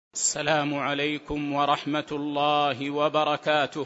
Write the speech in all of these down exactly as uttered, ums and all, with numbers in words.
السلام عليكم ورحمة الله وبركاته.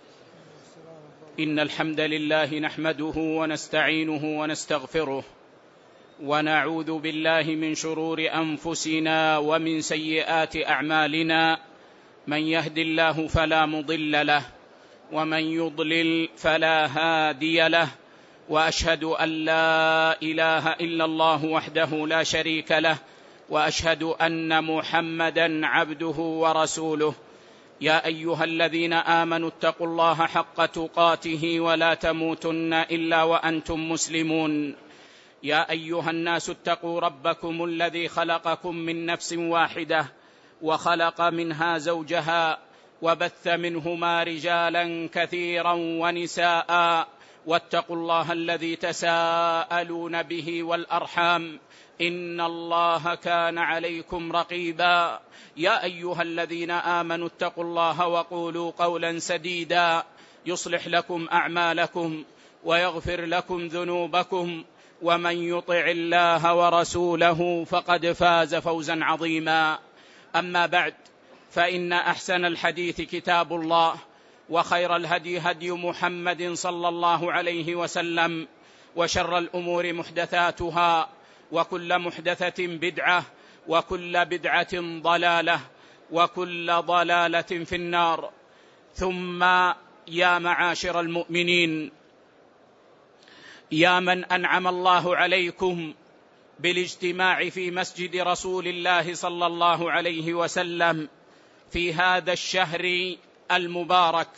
إن الحمد لله نحمده ونستعينه ونستغفره، ونعوذ بالله من شرور أنفسنا ومن سيئات أعمالنا. من يهد الله فلا مضل له، ومن يضلل فلا هادي له، وأشهد أن لا إله إلا الله وحده لا شريك له، وأشهد أن محمدًا عبده ورسوله. يا أيها الذين آمنوا اتقوا الله حق تقاته ولا تموتن إلا وأنتم مسلمون. يا أيها الناس اتقوا ربكم الذي خلقكم من نفس واحدة، وخلق منها زوجها، وبث منهما رجالا كثيرا ونساء، واتقوا الله الذي تساءلون به والأرحام، إن الله كان عليكم رقيبا. يا أيها الذين آمنوا اتقوا الله وقولوا قولا سديدا يصلح لكم أعمالكم ويغفر لكم ذنوبكم، ومن يطع الله ورسوله فقد فاز فوزا عظيما. أما بعد، فإن أحسن الحديث كتاب الله، وخير الهدي هدي محمد صلى الله عليه وسلم، وشر الأمور محدثاتها، وكل محدثة بدعة، وكل بدعة ضلالة، وكل ضلالة في النار. ثم يا معاشر المؤمنين، يا من أنعم الله عليكم بالاجتماع في مسجد رسول الله صلى الله عليه وسلم في هذا الشهر المبارك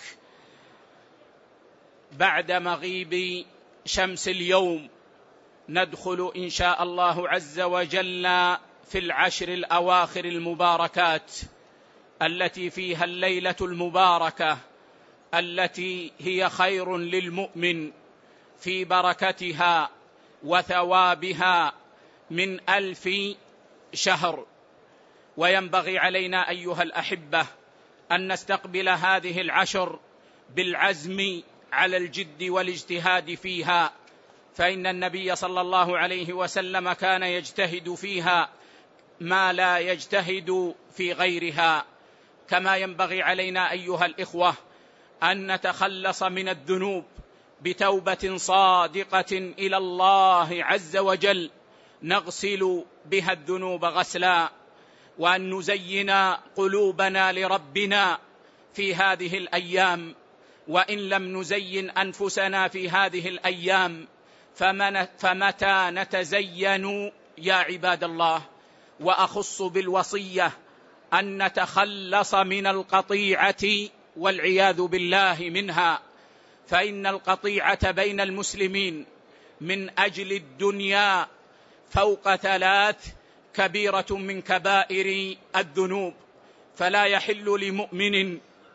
بعد مغيب شمس اليوم، ندخل إن شاء الله عز وجل في العشر الأواخر المباركات، التي فيها الليلة المباركة التي هي خير للمؤمن في بركتها وثوابها من ألف شهر. وينبغي علينا أيها الأحبة أن نستقبل هذه العشر بالعزم على الجد والاجتهاد فيها، فإن النبي صلى الله عليه وسلم كان يجتهد فيها ما لا يجتهد في غيرها. كما ينبغي علينا أيها الإخوة أن نتخلص من الذنوب بتوبة صادقة إلى الله عز وجل نغسل بها الذنوب غسلا، وأن نزين قلوبنا لربنا في هذه الأيام، وإن لم نزين أنفسنا في هذه الأيام فمتى نتزين يا عباد الله؟ وأخص بالوصية أن نتخلص من القطيعة والعياذ بالله منها، فإن القطيعة بين المسلمين من أجل الدنيا فوق ثلاث كبيرة من كبائر الذنوب، فلا يحل لمؤمن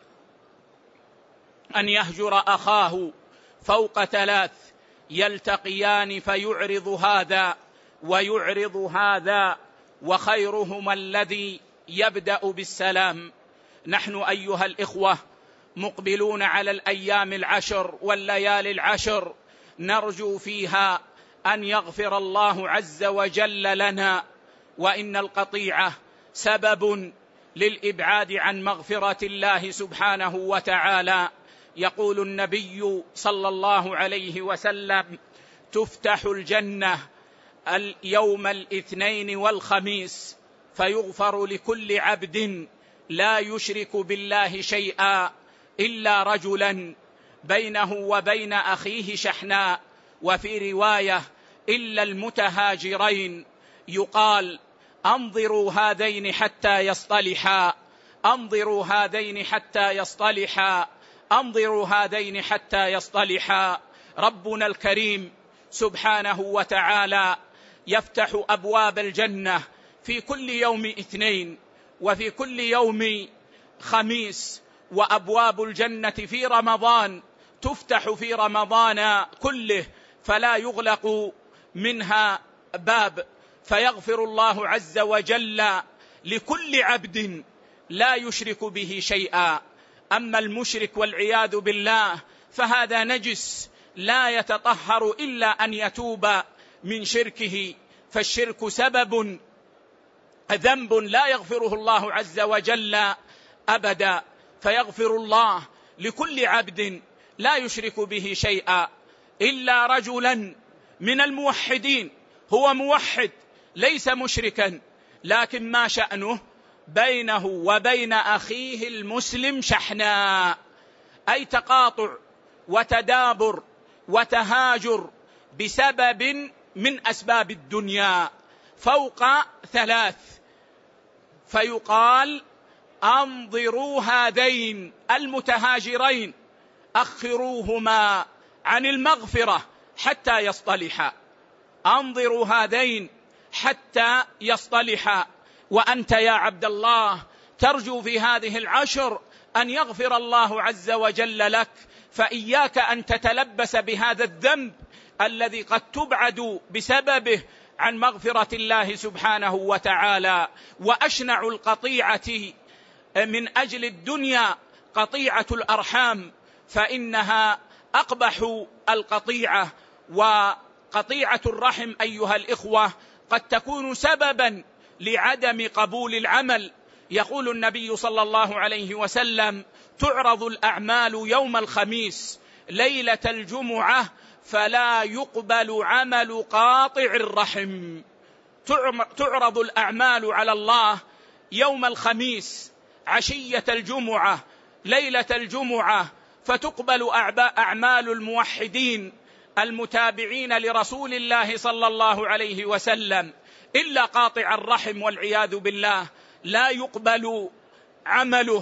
أن يهجر أخاه فوق ثلاث يلتقيان فيعرض هذا ويعرض هذا، وخيرهما الذي يبدأ بالسلام. نحن أيها الإخوة مقبلون على الأيام العشر والليالي العشر، نرجو فيها أن يغفر الله عز وجل لنا، وإن القطيعة سبب للإبعاد عن مغفرة الله سبحانه وتعالى. يقول النبي صلى الله عليه وسلم: تفتح الجنة اليوم الاثنين والخميس فيغفر لكل عبد لا يشرك بالله شيئا إلا رجلا بينه وبين أخيه شحناء، وفي رواية إلا المتهاجرين. يقال: أنظروا هذين حتى يصطلحا، أنظروا هذين حتى يصطلحا، أنظروا هذين حتى يصطلحا. ربنا الكريم سبحانه وتعالى يفتح أبواب الجنة في كل يوم اثنين وفي كل يوم خميس، وأبواب الجنة في رمضان تفتح في رمضان كله فلا يغلق منها باب، فيغفر الله عز وجل لكل عبد لا يشرك به شيئا. أما المشرك والعياذ بالله فهذا نجس لا يتطهر إلا أن يتوب من شركه، فالشرك سبب ذنب لا يغفره الله عز وجل أبدا، فيغفر الله لكل عبد لا يشرك به شيئا، إلا رجلا من الموحدين هو موحد ليس مشركا، لكن ما شأنه بينه وبين أخيه المسلم شحناء، أي تقاطع وتدابر وتهاجر بسبب من أسباب الدنيا فوق ثلاث، فيقال أنظروا هذين المتهاجرين، أخروهما عن المغفرة حتى يصطلحا، أنظروا هذين حتى يصطلحا. وأنت يا عبد الله ترجو في هذه العشر أن يغفر الله عز وجل لك، فإياك أن تتلبس بهذا الذنب الذي قد تبعد بسببه عن مغفرة الله سبحانه وتعالى. وأشنع القطيعة من أجل الدنيا قطيعة الأرحام، فإنها أقبح القطيعة. وقطيعة الرحم أيها الإخوة قد تكون سببا لعدم قبول العمل. يقول النبي صلى الله عليه وسلم: تعرض الأعمال يوم الخميس ليلة الجمعة فلا يقبل عمل قاطع الرحم. تعرض الأعمال على الله يوم الخميس عشية الجمعة ليلة الجمعة، فتقبل أعمال الموحدين المتابعين لرسول الله صلى الله عليه وسلم، إلا قاطع الرحم والعياذ بالله لا يقبل عمله.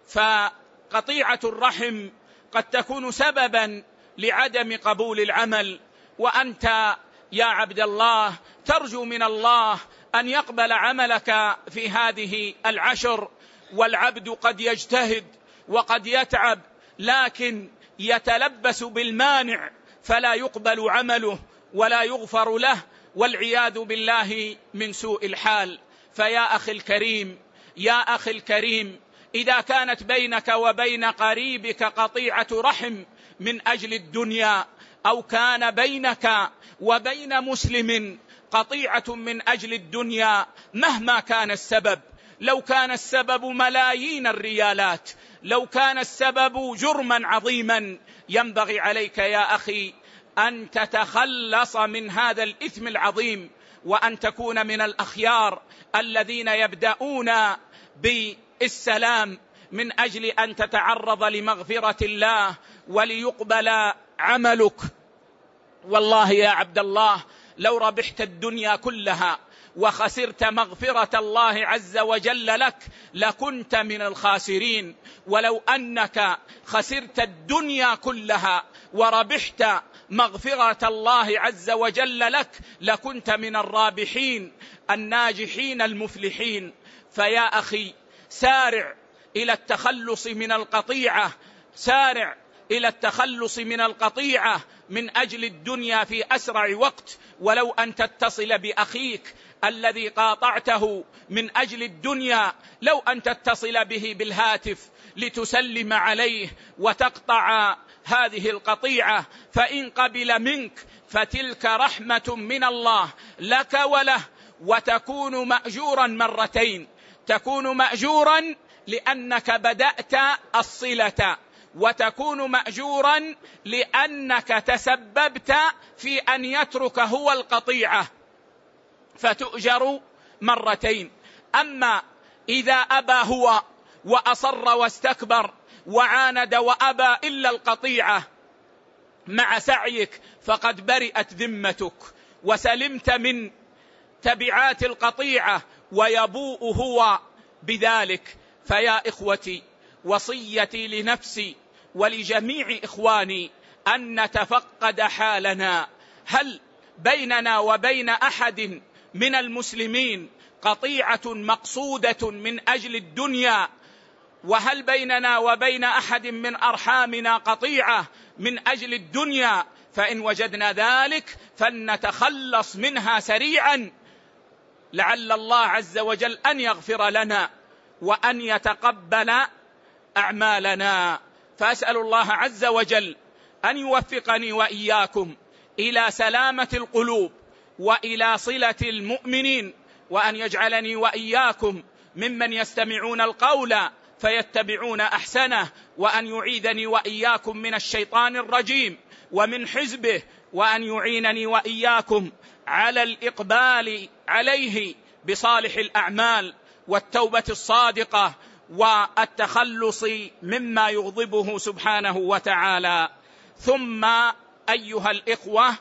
فقطيعة الرحم قد تكون سببا لعدم قبول العمل. وأنت يا عبد الله ترجو من الله أن يقبل عملك في هذه العشر، والعبد قد يجتهد وقد يتعب لكن يتلبس بالمانع فلا يقبل عمله ولا يغفر له، والعياذ بالله من سوء الحال. فيا أخي الكريم يا أخي الكريم إذا كانت بينك وبين قريبك قطيعة رحم من أجل الدنيا، أو كان بينك وبين مسلم قطيعة من أجل الدنيا مهما كان السبب، لو كان السبب ملايين الريالات، لو كان السبب جرما عظيما، ينبغي عليك يا أخي أن تتخلص من هذا الإثم العظيم، وأن تكون من الأخيار الذين يبدأون بالسلام من أجل أن تتعرض لمغفرة الله وليقبل عملك. والله يا عبد الله لو ربحت الدنيا كلها وخسرت مغفرة الله عز وجل لك لكنت من الخاسرين، ولو أنك خسرت الدنيا كلها وربحت مغفرة الله عز وجل لك لكنت من الرابحين الناجحين المفلحين. فيا أخي سارع إلى التخلص من القطيعة، سارع إلى التخلص من القطيعة من أجل الدنيا في أسرع وقت، ولو أن تتصل بأخيك الذي قاطعته من أجل الدنيا، لو أن تتصل به بالهاتف لتسلم عليه وتقطع هذه القطيعة، فإن قبل منك فتلك رحمة من الله لك وله، وتكون مأجورا مرتين، تكون مأجورا لأنك بدأت الصلة، وتكون مأجورا لأنك تسببت في أن يترك هو القطيعة، فتؤجر مرتين. أما إذا أبى هو وأصر واستكبر وعاند وأبى إلا القطيعة مع سعيك فقد برئت ذمتك وسلمت من تبعات القطيعة، ويبوء هو بذلك. فيا إخوتي وصيتي لنفسي ولجميع إخواني أن نتفقد حالنا، هل بيننا وبين أحد من المسلمين قطيعة مقصودة من أجل الدنيا؟ وهل بيننا وبين أحد من أرحامنا قطيعة من أجل الدنيا؟ فإن وجدنا ذلك فلنتخلص منها سريعا، لعل الله عز وجل أن يغفر لنا وأن يتقبل أعمالنا. فأسأل الله عز وجل أن يوفقني وإياكم إلى سلامة القلوب وإلى صلة المؤمنين وأن يجعلني وإياكم ممن يستمعون القول فيتبعون أحسنه، وأن يعيذني وإياكم من الشيطان الرجيم ومن حزبه، وأن يعينني وإياكم على الإقبال عليه بصالح الأعمال والتوبة الصادقة والتخلص مما يغضبه سبحانه وتعالى. ثم أيها الإخوة،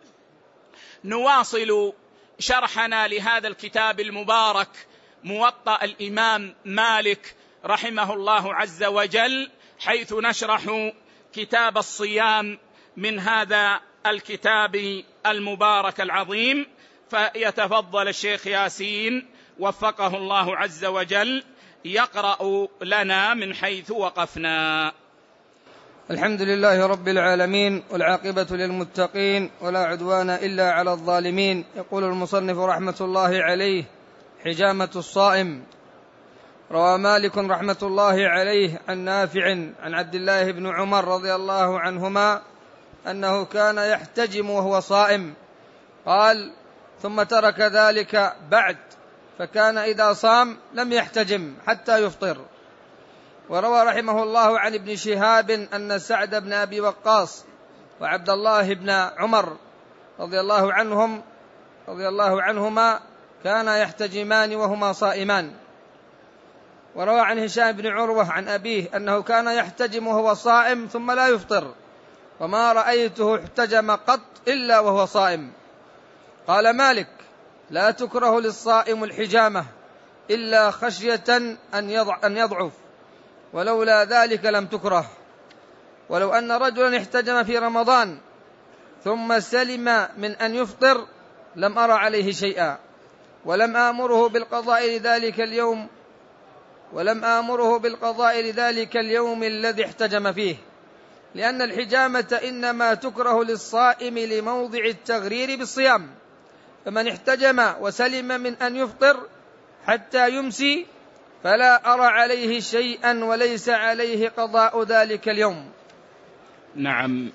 نواصل شرحنا لهذا الكتاب المبارك موطأ الإمام مالك رحمه الله عز وجل، حيث نشرح كتاب الصيام من هذا الكتاب المبارك العظيم. فيتفضل الشيخ ياسين وفقه الله عز وجل يقرأ لنا من حيث وقفنا. الحمد لله رب العالمين، والعاقبة للمتقين، ولا عدوان إلا على الظالمين. يقول المصنف رحمة الله عليه: حجامة الصائم. روى مالك رحمة الله عليه عن نافع عن عبد الله بن عمر رضي الله عنهما أنه كان يحتجم وهو صائم. قال: ثم ترك ذلك بعد، فكان إذا صام لم يحتجم حتى يفطر. وروى رحمه الله عن ابن شهاب أن سعد بن أبي وقاص وعبد الله بن عمر رضي الله عنهم رضي الله عنهما كانا يحتجمان وهما صائمان. وروى عن هشام بن عروة عن أبيه أنه كان يحتجم وهو صائم ثم لا يفطر، وما رأيته احتجم قط إلا وهو صائم. قال مالك: لا تكره للصائم الحجامة إلا خشية أن يضعف، ولولا ذلك لم تكره. ولو أن رجلا احتجم في رمضان ثم سلم من أن يفطر لم أرى عليه شيئا، ولم آمره بالقضاء لذلك اليوم ولم آمره بالقضاء لذلك اليوم الذي احتجم فيه، لأن الحجامة إنما تكره للصائم لموضع التغرير بالصيام، فمن احتجم وسلم من أن يفطر حتى يمسي فلا أرى عليه شيئا وليس عليه قضاء ذلك اليوم. نعم،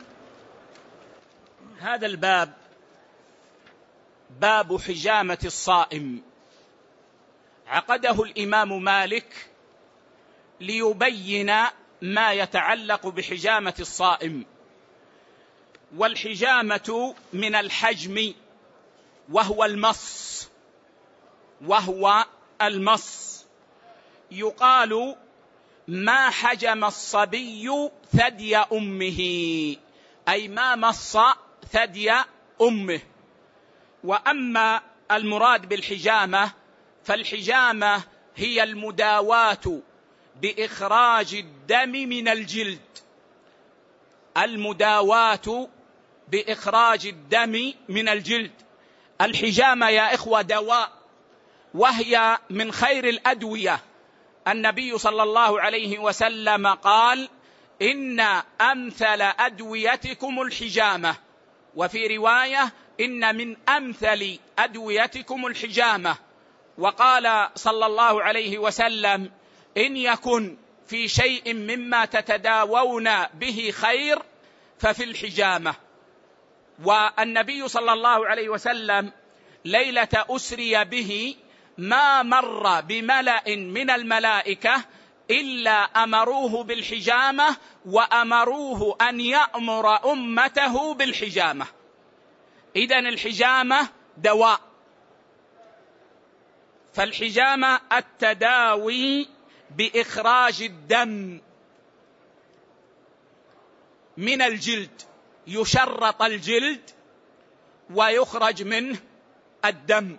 هذا الباب باب حجامة الصائم عقده الإمام مالك ليبين ما يتعلق بحجامة الصائم. والحجامة من الحجم وهو المص وهو المص يقال ما حجم الصبي ثدي أمه، أي ما مص ثدي أمه. وأما المراد بالحجامة فالحجامة هي المداواة بإخراج الدم من الجلد، المداواة بإخراج الدم من الجلد. الحجامة يا إخوة دواء، وهي من خير الأدوية. النبي صلى الله عليه وسلم قال: إن أمثل أدويتكم الحجامة، وفي رواية: إن من أمثل أدويتكم الحجامة. وقال صلى الله عليه وسلم: إن يكن في شيء مما تتداوون به خير ففي الحجامة. والنبي صلى الله عليه وسلم ليلة أسري به ما مر بملأ من الملائكة إلا أمروه بالحجامة، وأمروه أن يأمر أمته بالحجامة. إذن الحجامة دواء. فالحجامة التداوي بإخراج الدم من الجلد، يشرط الجلد ويخرج منه الدم.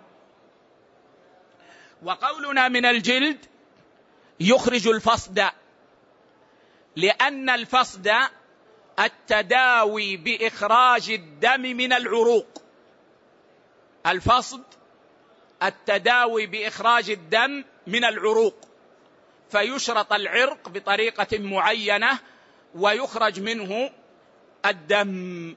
وقولنا من الجلد يخرج الفصد، لأن الفصد التداوي بإخراج الدم من العروق. الفصد التداوي بإخراج الدم من العروق، فيشرط العرق بطريقة معينة ويخرج منه الدم.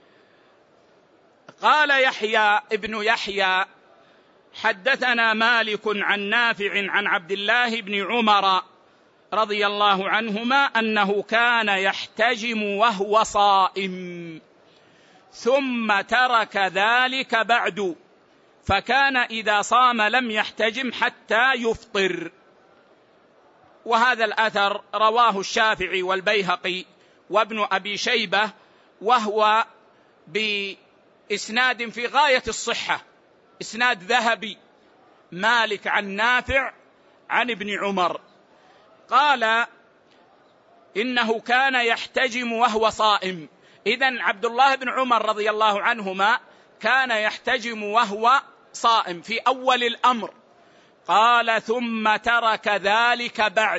قال يحيى ابن يحيى: حدثنا مالك عن نافع عن عبد الله بن عمر رضي الله عنهما أنه كان يحتجم وهو صائم ثم ترك ذلك بعد، فكان إذا صام لم يحتجم حتى يفطر. وهذا الأثر رواه الشافعي والبيهقي وابن أبي شيبة، وهو بإسناد في غاية الصحة، إسناد ذهبي، مالك عن نافع عن ابن عمر قال إنه كان يحتجم وهو صائم. إذن عبد الله بن عمر رضي الله عنهما كان يحتجم وهو صائم في أول الأمر. قال ثم ترك ذلك بعد،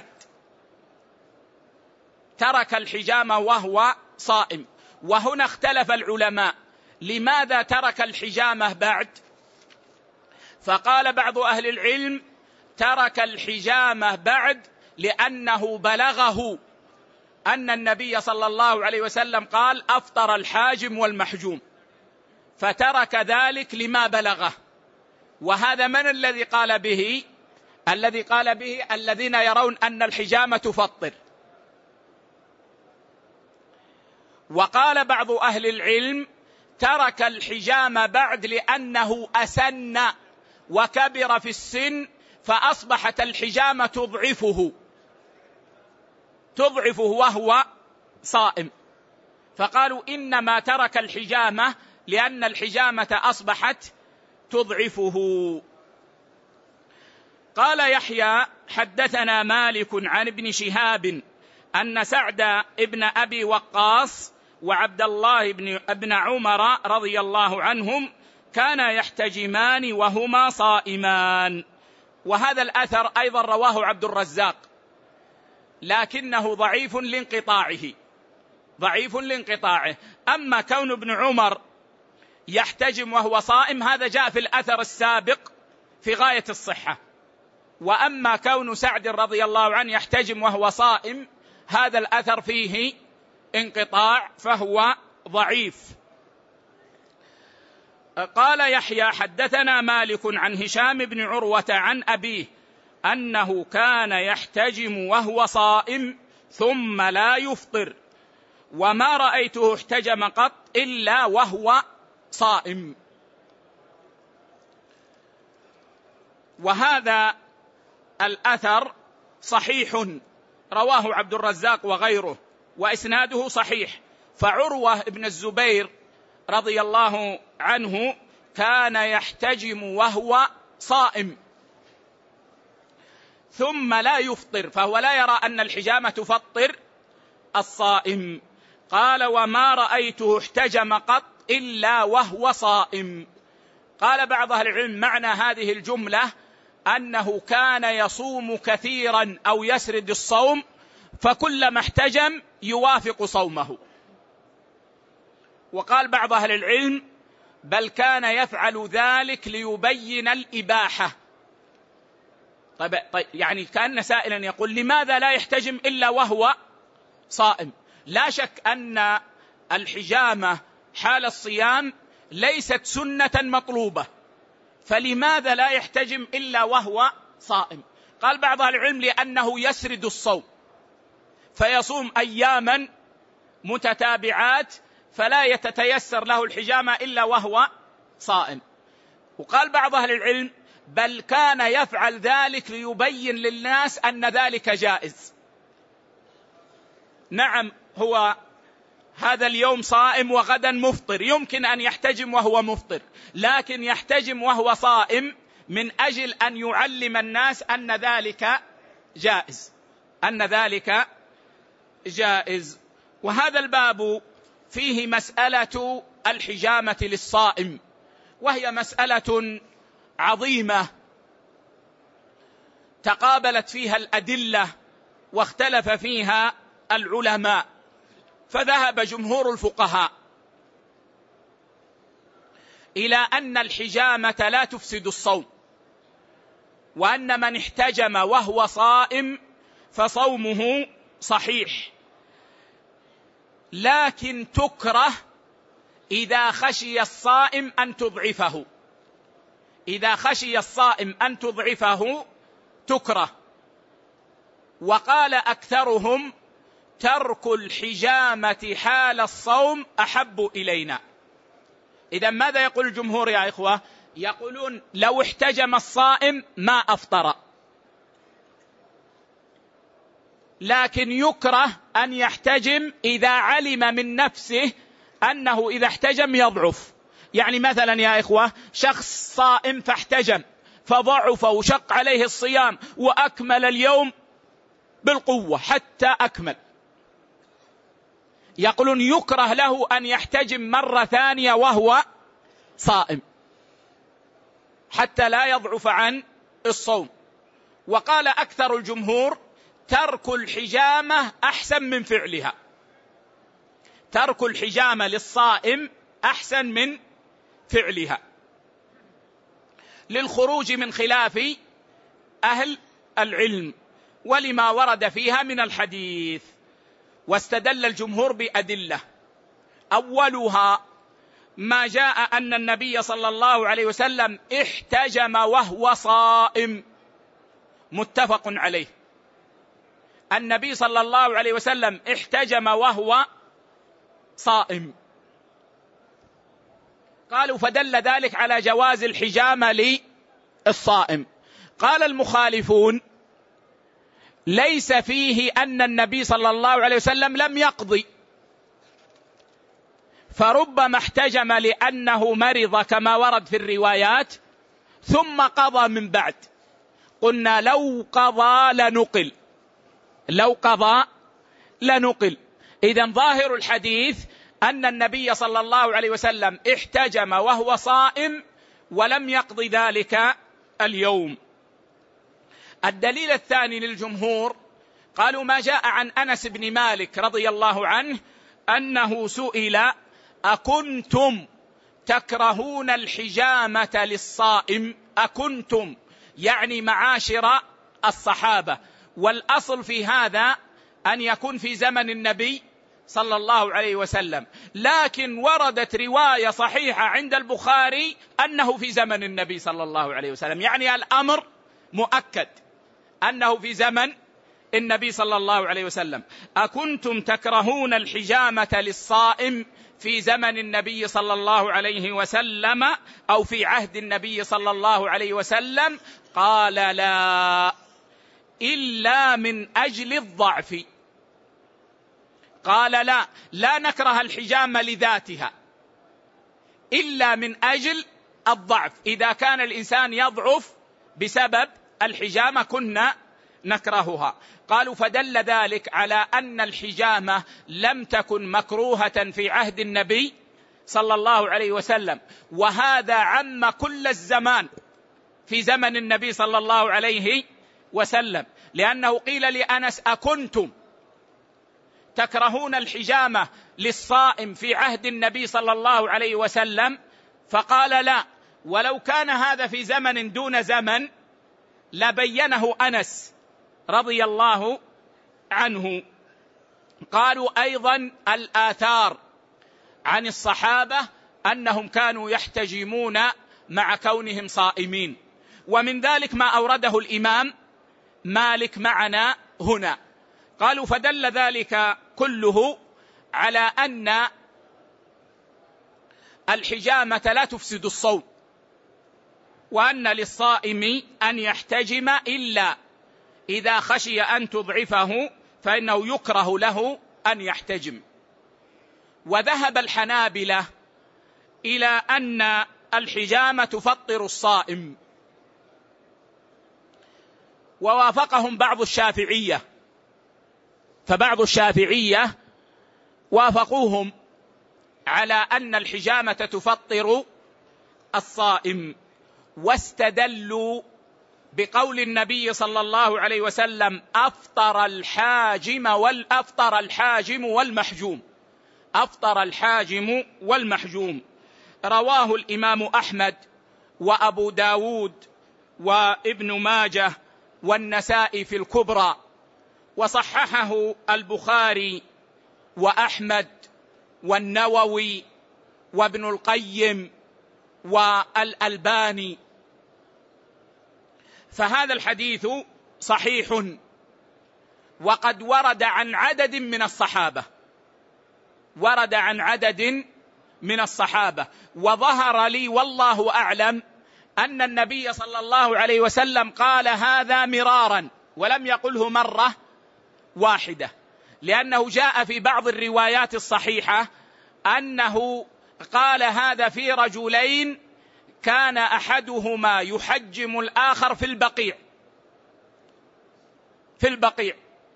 ترك الحجامة وهو صائم. وهنا اختلف العلماء لماذا ترك الحجامة بعد؟ فقال بعض أهل العلم ترك الحجامة بعد لأنه بلغه أن النبي صلى الله عليه وسلم قال أفطر الحاجم والمحجوم، فترك ذلك لما بلغه. وهذا من الذي قال به؟ الذي قال به الذين يرون أن الحجامة تفطر. وقال بعض أهل العلم ترك الحجامة بعد لأنه أسن وكبر في السن، فأصبحت الحجامة تضعفه تضعفه وهو صائم، فقالوا إنما ترك الحجامة لأن الحجامة أصبحت تضعفه. قال يحيى حدثنا مالك عن ابن شهاب أن سعد ابن أبي وقاص وعبد الله بن ابن عمر رضي الله عنهم كانا يحتجمان وهما صائمان. وهذا الأثر أيضا رواه عبد الرزاق، لكنه ضعيف لانقطاعه ضعيف لانقطاعه. أما كون ابن عمر يحتجم وهو صائم هذا جاء في الأثر السابق في غاية الصحة، وأما كون سعد رضي الله عنه يحتجم وهو صائم هذا الأثر فيه انقطاع فهو ضعيف. قال يحيى حدثنا مالك عن هشام بن عروة عن أبيه أنه كان يحتجم وهو صائم ثم لا يفطر، وما رأيته احتجم قط إلا وهو صائم. وهذا الأثر صحيح رواه عبد الرزاق وغيره وإسناده صحيح. فعروة بن الزبير رضي الله عنه كان يحتجم وهو صائم ثم لا يفطر، فهو لا يرى أن الحجامة تفطر الصائم. قال وما رأيته احتجم قط إلا وهو صائم. قال بعض أهل العلم معنى هذه الجملة أنه كان يصوم كثيرا أو يسرد الصوم، فكلما احتجم يوافق صومه. وقال بعض أهل العلم بل كان يفعل ذلك ليبين الإباحة. طيب, طيب يعني كان سائلا يقول لماذا لا يحتجم إلا وهو صائم؟ لا شك أن الحجامة حال الصيام ليست سنة مطلوبة، فلماذا لا يحتجم إلا وهو صائم؟ قال بعض أهل العلم لأنه يسرد الصوم فيصوم أياما متتابعات فلا يتتيسر له الحجامة إلا وهو صائم. وقال بعض أهل العلم بل كان يفعل ذلك ليبين للناس أن ذلك جائز. نعم هو هذا اليوم صائم وغدا مفطر، يمكن أن يحتجم وهو مفطر، لكن يحتجم وهو صائم من أجل أن يعلم الناس أن ذلك جائز أن ذلك جائز. وهذا الباب فيه مسألة الحجامة للصائم، وهي مسألة عظيمة تقابلت فيها الأدلة واختلف فيها العلماء. فذهب جمهور الفقهاء إلى أن الحجامة لا تفسد الصوم، وأن من احتجم وهو صائم فصومه صحيح، لكن تكره إذا خشي الصائم أن تضعفه إذا خشي الصائم أن تضعفه تكره. وقال أكثرهم ترك الحجامة حال الصوم أحب إلينا. إذا ماذا يقول الجمهور يا إخوة؟ يقولون لو احتجم الصائم ما أفطر، لكن يكره أن يحتجم إذا علم من نفسه أنه إذا احتجم يضعف. يعني مثلا يا إخوة، شخص صائم فاحتجم فضعف وشق عليه الصيام وأكمل اليوم بالقوة حتى أكمل، يقولون يكره له أن يحتجم مرة ثانية وهو صائم حتى لا يضعف عن الصوم. وقال أكثر الجمهور ترك الحجامة أحسن من فعلها، ترك الحجامة للصائم أحسن من فعلها، للخروج من خلاف أهل العلم ولما ورد فيها من الحديث. واستدل الجمهور بأدلة، أولها ما جاء أن النبي صلى الله عليه وسلم احتجم وهو صائم، متفق عليه. النبي صلى الله عليه وسلم احتجم وهو صائم، قالوا فدل ذلك على جواز الحجامة للصائم. قال المخالفون ليس فيه أن النبي صلى الله عليه وسلم لم يقضي، فربما احتجم لأنه مرض كما ورد في الروايات ثم قضى من بعد. قلنا لو قضى لنقل، لو قضى لنقل. إذن ظاهر الحديث أن النبي صلى الله عليه وسلم احتجم وهو صائم ولم يقضي ذلك اليوم. الدليل الثاني للجمهور قالوا ما جاء عن أنس بن مالك رضي الله عنه أنه سئل أكنتم تكرهون الحجامة للصائم؟ أكنتم يعني معاشر الصحابة، والأصل في هذا أن يكون في زمن النبي صلى الله عليه وسلم، لكن وردت رواية صحيحة عند البخاري أنه في زمن النبي صلى الله عليه وسلم، يعني الأمر مؤكد أنه في زمن النبي صلى الله عليه وسلم. أكنتم تكرهون الحجامة للصائم في زمن النبي صلى الله عليه وسلم أو في عهد النبي صلى الله عليه وسلم؟ قال لا، إلا من أجل الضعف. قال لا، لا نكره الحجامة لذاتها إلا من أجل الضعف، إذا كان الإنسان يضعف بسبب الحجامة كنا نكرهها. قالوا فدل ذلك على أن الحجامة لم تكن مكروهة في عهد النبي صلى الله عليه وسلم، وهذا عم كل الزمان في زمن النبي صلى الله عليه وسلم، لأنه قيل لأنس أكنتم تكرهون الحجامة للصائم في عهد النبي صلى الله عليه وسلم؟ فقال لا، ولو كان هذا في زمن دون زمن لبينه أنس رضي الله عنه. قالوا أيضا الآثار عن الصحابة أنهم كانوا يحتجمون مع كونهم صائمين، ومن ذلك ما أورده الإمام مالك معنا هنا. قالوا فدل ذلك كله على أن الحجامة لا تفسد الصوم، وأن للصائم أن يحتجم إلا إذا خشي أن تضعفه فإنه يكره له أن يحتجم. وذهب الحنابلة إلى أن الحجامة تفطر الصائم، ووافقهم بعض الشافعية، فبعض الشافعية وافقوهم على أن الحجامة تفطر الصائم، واستدلوا بقول النبي صلى الله عليه وسلم أفطر الحاجم والأفطر الحاجم والمحجوم، أفطر الحاجم والمحجوم. رواه الإمام أحمد وأبو داود وابن ماجه والنسائي في الكبرى، وصححه البخاري وأحمد والنووي وابن القيم والألباني. فهذا الحديث صحيح، وقد ورد عن عدد من الصحابة، ورد عن عدد من الصحابة. وظهر لي والله أعلم أن النبي صلى الله عليه وسلم قال هذا مرارا ولم يقله مرة واحدة، لأنه جاء في بعض الروايات الصحيحة أنه قال هذا في رجلين كان أحدهما يحجم الآخر في البقيع في البقيع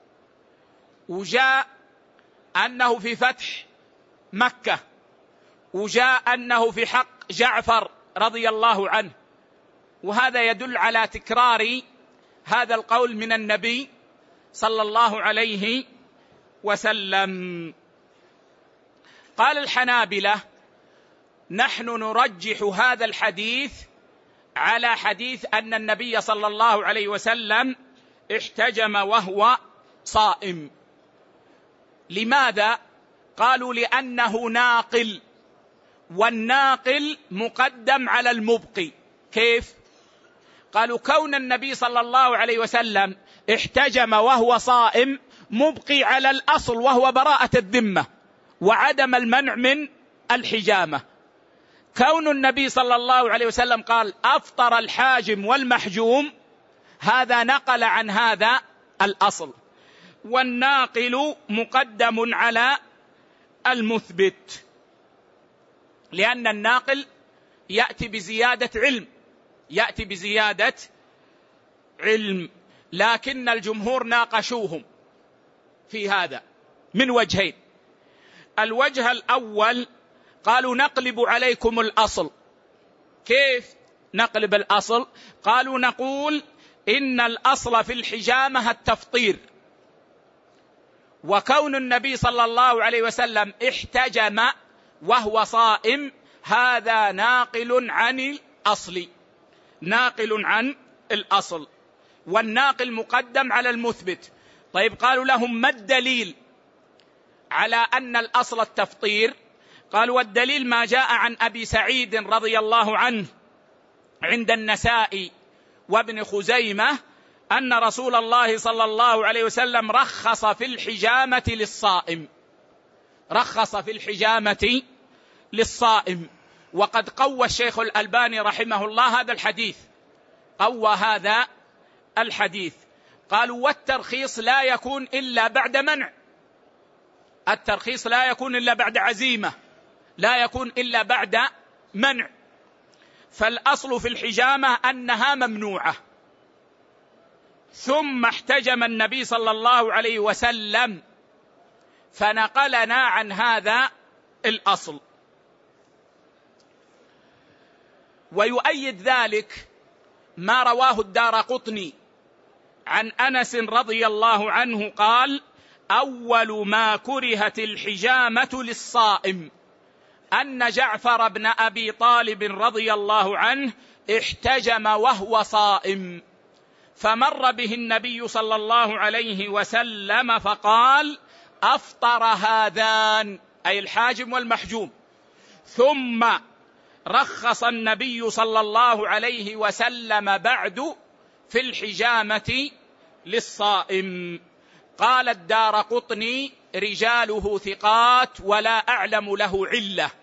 وجاء أنه في فتح مكة، وجاء أنه في حق جعفر رضي الله عنه، وهذا يدل على تكرار هذا القول من النبي صلى الله عليه وسلم. قال الحنابلة نحن نرجح هذا الحديث على حديث أن النبي صلى الله عليه وسلم احتجم وهو صائم. لماذا؟ قالوا لأنه ناقل، والناقل مقدم على المبقي. كيف؟ قالوا كون النبي صلى الله عليه وسلم احتجم وهو صائم مبقي على الأصل وهو براءة الذمة وعدم المنع من الحجامة. كون النبي صلى الله عليه وسلم قال أفطر الحاجم والمحجوم، هذا نقل عن هذا الأصل، والناقل مقدم على المثبت، لأن الناقل يأتي بزيادة علم يأتي بزيادة علم لكن الجمهور ناقشوهم في هذا من وجهين. الوجه الأول قالوا نقلب عليكم الأصل. كيف نقلب الأصل؟ قالوا نقول إن الأصل في الحجامة التفطير، وكون النبي صلى الله عليه وسلم احتجم وهو صائم هذا ناقل عن الأصل ناقل عن الأصل والناقل مقدم على المثبت. طيب قالوا لهم ما الدليل على أن الأصل التفطير؟ قالوا والدليل ما جاء عن أبي سعيد رضي الله عنه عند النسائي وابن خزيمة أن رسول الله صلى الله عليه وسلم رخص في الحجامة للصائم رخص في الحجامة للصائم وقد قوى الشيخ الألباني رحمه الله هذا الحديث قوى هذا الحديث. قالوا والترخيص لا يكون إلا بعد منع الترخيص لا يكون إلا بعد عزيمة لا يكون إلا بعد منع، فالأصل في الحجامة أنها ممنوعة، ثم احتجم النبي صلى الله عليه وسلم فنقلنا عن هذا الأصل. ويؤيد ذلك ما رواه الدارقطني عن أنس رضي الله عنه قال أول ما كرهت الحجامة للصائم أن جعفر بن أبي طالب رضي الله عنه احتجم وهو صائم، فمر به النبي صلى الله عليه وسلم فقال أفطر هذان أي الحاجم والمحجوم، ثم رخص النبي صلى الله عليه وسلم بعد في الحجامة للصائم. قال الدارقطني رجاله ثقات ولا أعلم له علة.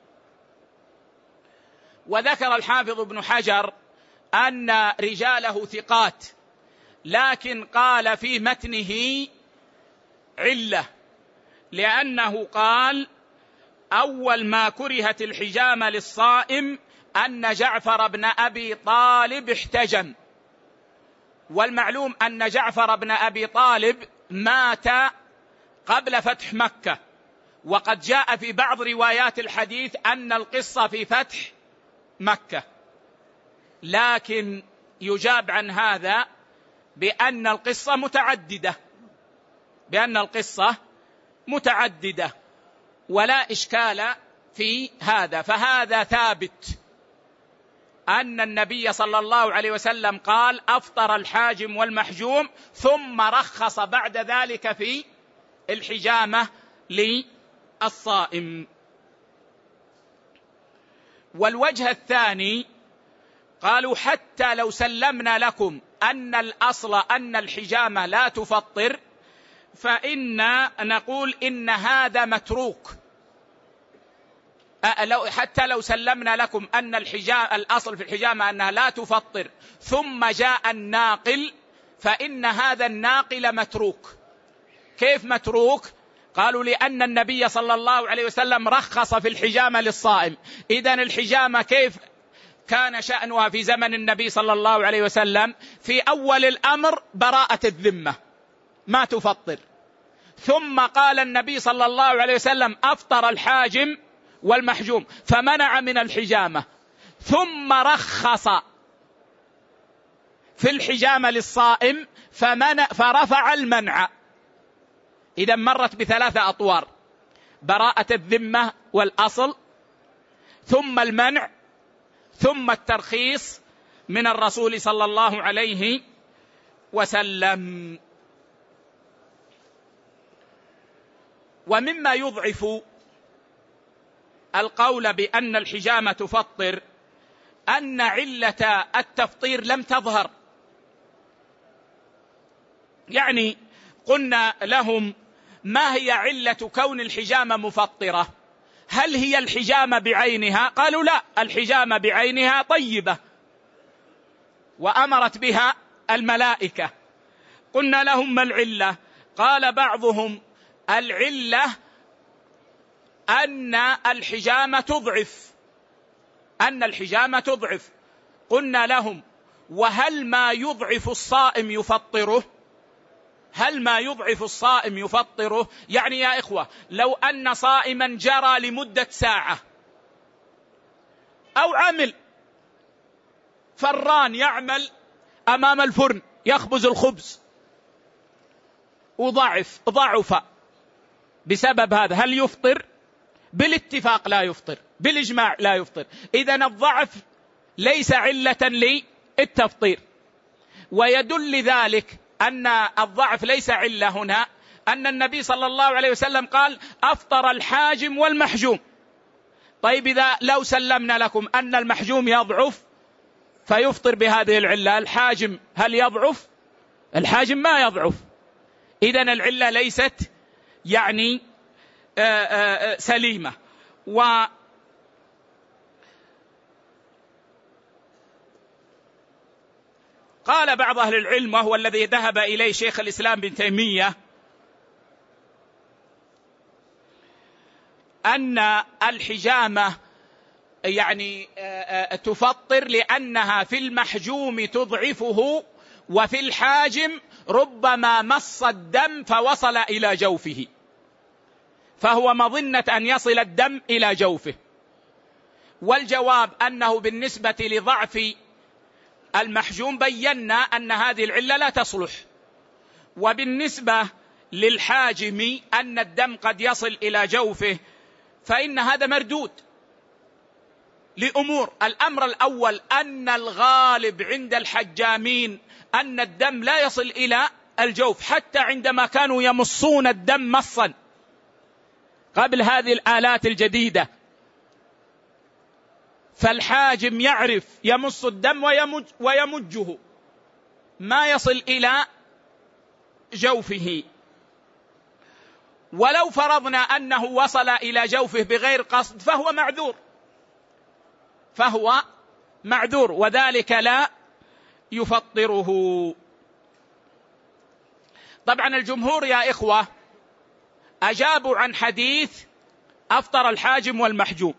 وذكر الحافظ ابن حجر أن رجاله ثقات لكن قال في متنه علة، لأنه قال أول ما كرهت الحجامة للصائم أن جعفر بن أبي طالب احتجم، والمعلوم أن جعفر بن أبي طالب مات قبل فتح مكة، وقد جاء في بعض روايات الحديث أن القصة في فتح مكة، لكن يجاب عن هذا بأن القصة متعددة بأن القصة متعددة ولا إشكال في هذا. فهذا ثابت أن النبي صلى الله عليه وسلم قال أفطر الحاجم والمحجوم، ثم رخص بعد ذلك في الحجامة للصائم. والوجه الثاني قالوا حتى لو سلمنا لكم أن الأصل أن الحجامة لا تفطر فإن نقول إن هذا متروك لو حتى لو سلمنا لكم أن الحجامة الأصل في الحجامة أنها لا تفطر ثم جاء الناقل، فإن هذا الناقل متروك. كيف متروك؟ قالوا لأن النبي صلى الله عليه وسلم رخص في الحجامة للصائم. إذن الحجامة كيف كان شأنها في زمن النبي صلى الله عليه وسلم؟ في أول الأمر براءة الذمة، ما تفطر. ثم قال النبي صلى الله عليه وسلم أفطر الحاجم والمحجوم فمنع من الحجامة، ثم رخص في الحجامة للصائم فمنع فرفع المنع. إذا مرت بثلاثة أطوار: براءة الذمة والأصل، ثم المنع، ثم الترخيص من الرسول صلى الله عليه وسلم. ومما يضعف القول بأن الحجامة تفطر أن علة التفطير لم تظهر. يعني قلنا لهم ما هي علة كون الحجامة مفطرة؟ هل هي الحجامة بعينها؟ قالوا لا، الحجامة بعينها طيبة وأمرت بها الملائكة. قلنا لهم ما العلة؟ قال بعضهم العلة أن الحجامة تضعف، أن الحجامة تضعف. قلنا لهم وهل ما يضعف الصائم يفطره؟ هل ما يضعف الصائم يفطره؟ يعني يا إخوة لو أن صائما جرى لمدة ساعة أو عمل فران يعمل أمام الفرن يخبز الخبز وضعف ضعف بسبب هذا، هل يفطر؟ بالاتفاق لا يفطر، بالإجماع لا يفطر. إذن الضعف ليس علة للتفطير. ويدل ذلك أن الضعف ليس علة هنا أن النبي صلى الله عليه وسلم قال أفطر الحاجم والمحجوم. طيب إذا لو سلمنا لكم أن المحجوم يضعف فيفطر بهذه العلة، الحاجم هل يضعف؟ الحاجم ما يضعف. إذن العلة ليست يعني آآ آآ سليمة. و قال بعض أهل العلم وهو الذي ذهب إليه شيخ الإسلام بن تيمية أن الحجامة يعني تفطر لأنها في المحجوم تضعفه، وفي الحاجم ربما مص الدم فوصل إلى جوفه، فهو مظنة أن يصل الدم إلى جوفه. والجواب أنه بالنسبة لضعف المحجوم بينا أن هذه العلة لا تصلح. وبالنسبة للحاجم أن الدم قد يصل إلى جوفه فإن هذا مردود لأمور. الأمر الأول أن الغالب عند الحجامين أن الدم لا يصل إلى الجوف، حتى عندما كانوا يمصون الدم مصا قبل هذه الآلات الجديدة، فالحاجم يعرف يمص الدم ويمج ويمجه ما يصل إلى جوفه. ولو فرضنا أنه وصل إلى جوفه بغير قصد فهو معذور، فهو معذور وذلك لا يفطره. طبعا الجمهور يا إخوة أجابوا عن حديث أفطر الحاجم والمحجوم.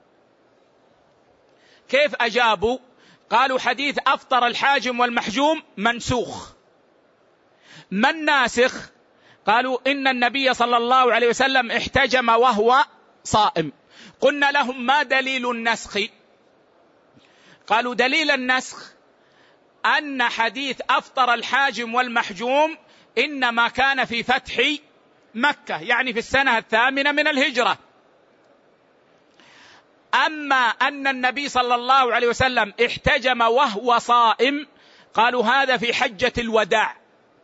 كيف أجابوا؟ قالوا حديث أفطر الحاجم والمحجوم منسوخ. ما الناسخ؟ قالوا إن النبي صلى الله عليه وسلم احتجم وهو صائم. قلنا لهم ما دليل النسخ؟ قالوا دليل النسخ أن حديث أفطر الحاجم والمحجوم إنما كان في فتح مكة، يعني في السنة الثامنة من الهجرة. أما أن النبي صلى الله عليه وسلم احتجم وهو صائم قالوا هذا في حجة الوداع،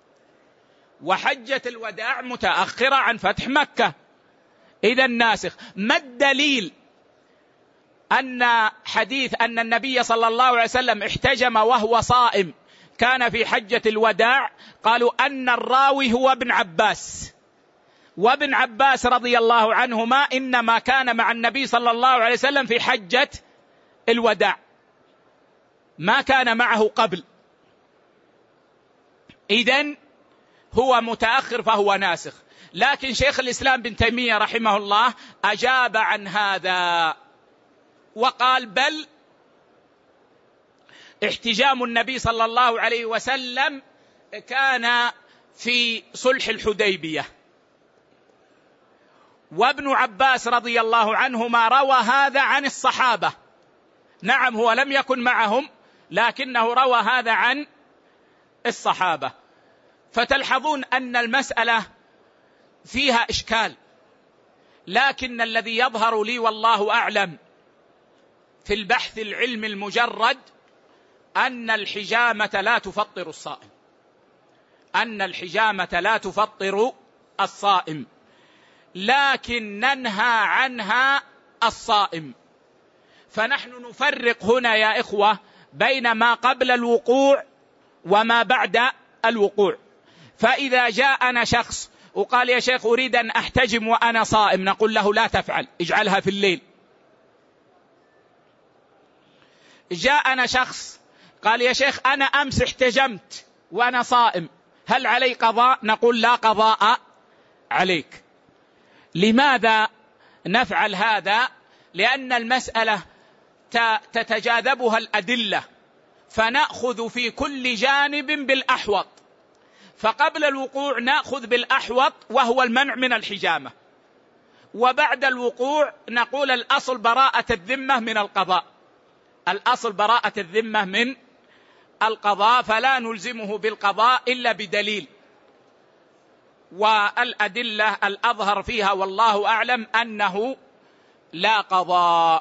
وحجة الوداع متأخرة عن فتح مكة. إذا ناسخ. ما الدليل أن حديث أن النبي صلى الله عليه وسلم احتجم وهو صائم كان في حجة الوداع؟ قالوا أن الراوي هو ابن عباس، وابن عباس رضي الله عنهما إنما كان مع النبي صلى الله عليه وسلم في حجة الوداع، ما كان معه قبل، إذن هو متأخر فهو ناسخ. لكن شيخ الإسلام بن تيمية رحمه الله أجاب عن هذا وقال بل احتجام النبي صلى الله عليه وسلم كان في صلح الحديبية، وابن عباس رضي الله عنهما روى هذا عن الصحابة، نعم هو لم يكن معهم لكنه روى هذا عن الصحابة. فتلحظون أن المسألة فيها إشكال، لكن الذي يظهر لي والله أعلم في البحث العلمي المجرد أن الحجامة لا تفطر الصائم، أن الحجامة لا تفطر الصائم، لكن ننهى عنها الصائم. فنحن نفرق هنا يا إخوة بين ما قبل الوقوع وما بعد الوقوع. فإذا جاءنا شخص وقال يا شيخ أريد أن أحتجم وأنا صائم، نقول له لا تفعل، اجعلها في الليل. جاءنا شخص قال يا شيخ أنا أمس احتجمت وأنا صائم، هل علي قضاء؟ نقول لا قضاء عليك. لماذا نفعل هذا؟ لأن المسألة تتجاذبها الأدلة، فنأخذ في كل جانب بالأحوط. فقبل الوقوع نأخذ بالأحوط وهو المنع من الحجامة، وبعد الوقوع نقول الأصل براءة الذمة من القضاء، الأصل براءة الذمة من القضاء، فلا نلزمه بالقضاء إلا بدليل، والأدلة الأظهر فيها والله أعلم أنه لا قضاء.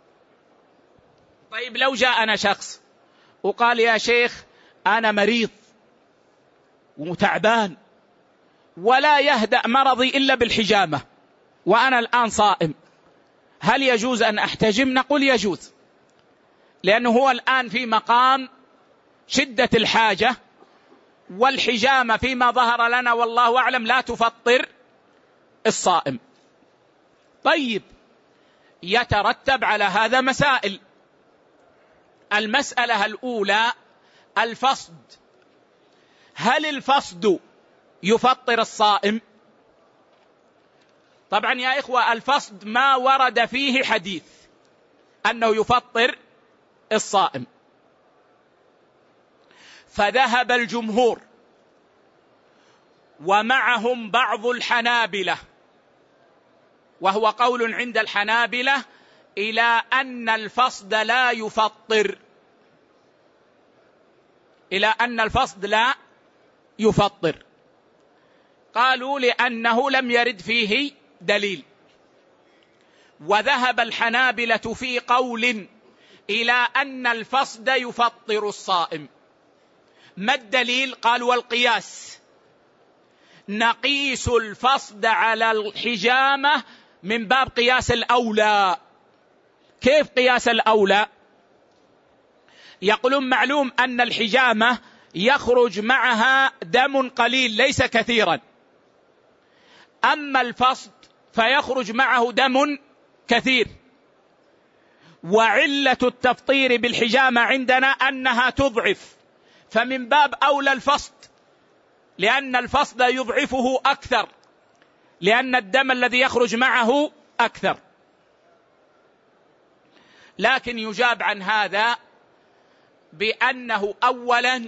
طيب لو جاءنا شخص وقال يا شيخ أنا مريض ومتعبان ولا يهدأ مرضي إلا بالحجامة وأنا الآن صائم، هل يجوز أن أحتجم؟ نقول يجوز، لأنه هو الآن في مقام شدة الحاجة، والحجامة فيما ظهر لنا والله أعلم لا تفطر الصائم. طيب يترتب على هذا مسائل. المسألة الأولى الفصد، هل الفصد يفطر الصائم؟ طبعا يا إخوة الفصد ما ورد فيه حديث أنه يفطر الصائم، فذهب الجمهور ومعهم بعض الحنابلة، وهو قول عند الحنابلة، إلى أن الفصد لا يفطر، إلى أن الفصد لا يفطر. قالوا لأنه لم يرد فيه دليل. وذهب الحنابلة في قول إلى أن الفصد يفطر الصائم. ما الدليل؟ قال والقياس، نقيس الفصد على الحجامة من باب قياس الأولى. كيف قياس الأولى؟ يقولون معلوم أن الحجامة يخرج معها دم قليل ليس كثيرا، أما الفصد فيخرج معه دم كثير، وعلة التفطير بالحجامة عندنا أنها تضعف، فمن باب أولى الفصد، لأن الفصد يضعفه أكثر، لأن الدم الذي يخرج معه أكثر. لكن يجاب عن هذا بأنه أولا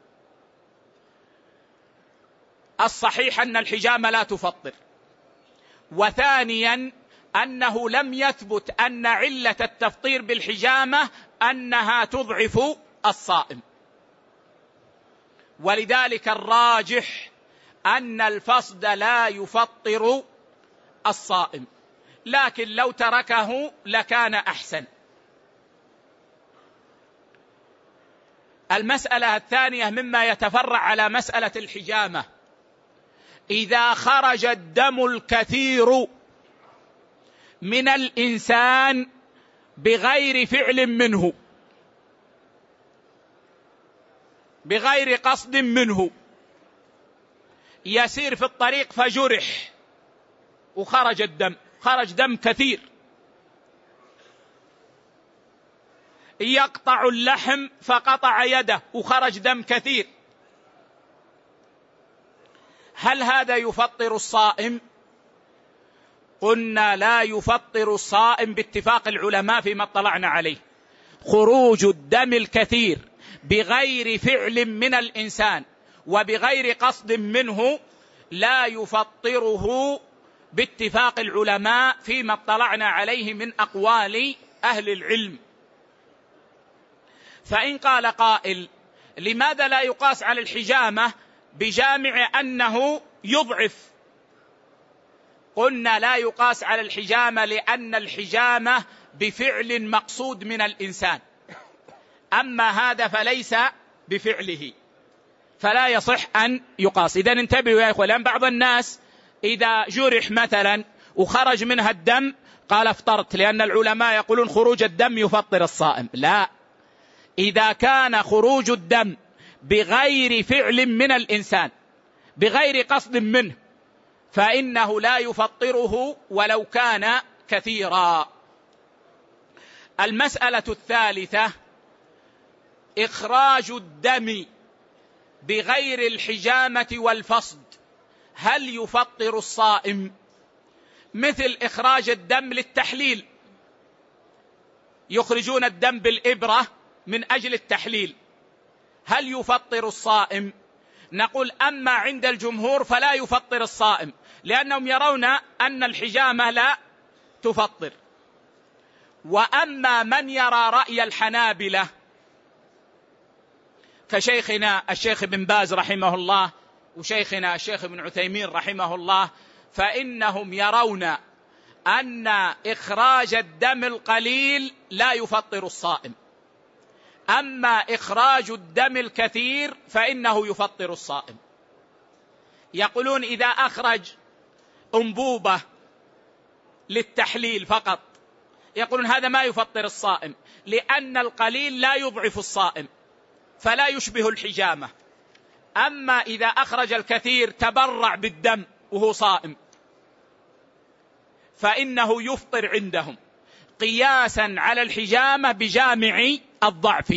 الصحيح أن الحجامة لا تفطر، وثانيا أنه لم يثبت أن علة التفطير بالحجامة أنها تضعف الصائم، ولذلك الراجح أن الفصد لا يفطر الصائم، لكن لو تركه لكان أحسن. المسألة الثانية مما يتفرع على مسألة الحجامة، إذا خرج الدم الكثير من الإنسان بغير فعل منه، بغير قصد منه، يسير في الطريق فجرح وخرج الدم، خرج دم كثير، يقطع اللحم فقطع يده وخرج دم كثير، هل هذا يفطر الصائم؟ قلنا لا يفطر الصائم باتفاق العلماء فيما اطلعنا عليه. خروج الدم الكثير بغير فعل من الإنسان وبغير قصد منه لا يفطره باتفاق العلماء فيما اطلعنا عليه من أقوال أهل العلم. فإن قال قائل لماذا لا يقاس على الحجامة بجامع أنه يضعف؟ قلنا لا يقاس على الحجامة لأن الحجامة بفعل مقصود من الإنسان، أما هذا فليس بفعله فلا يصح أن يقاس. إذن انتبهوا يا إخوة، لأن بعض الناس إذا جرح مثلا وخرج منها الدم قال افطرت، لأن العلماء يقولون خروج الدم يفطر الصائم. لا، إذا كان خروج الدم بغير فعل من الإنسان بغير قصد منه فإنه لا يفطره ولو كان كثيرا. المسألة الثالثة إخراج الدم بغير الحجامة والفصد، هل يفطر الصائم؟ مثل إخراج الدم للتحليل، يخرجون الدم بالإبرة من أجل التحليل، هل يفطر الصائم؟ نقول أما عند الجمهور فلا يفطر الصائم، لأنهم يرون أن الحجامة لا تفطر. وأما من يرى رأي الحنابلة كشيخنا الشيخ ابن باز رحمه الله وشيخنا الشيخ ابن عثيمين رحمه الله، فإنهم يرون أن إخراج الدم القليل لا يفطر الصائم، أما إخراج الدم الكثير فإنه يفطر الصائم. يقولون إذا أخرج أنبوبة للتحليل فقط يقولون هذا ما يفطر الصائم، لأن القليل لا يضعف الصائم فلا يشبه الحجامة. أما إذا أخرج الكثير تبرع بالدم وهو صائم فإنه يفطر عندهم قياسا على الحجامة بجامع الضعف.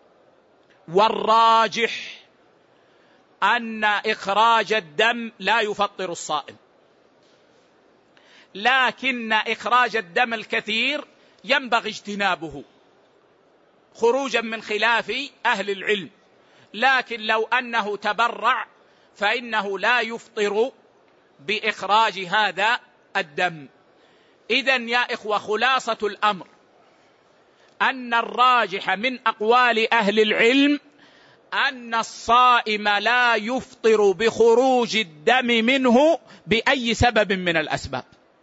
والراجح أن إخراج الدم لا يفطر الصائم، لكن إخراج الدم الكثير ينبغي اجتنابه خروجا من خلاف أهل العلم، لكن لو أنه تبرع فإنه لا يفطر بإخراج هذا الدم. إذن يا إخوة خلاصة الأمر أن الراجح من أقوال أهل العلم أن الصائم لا يفطر بخروج الدم منه بأي سبب من الأسباب،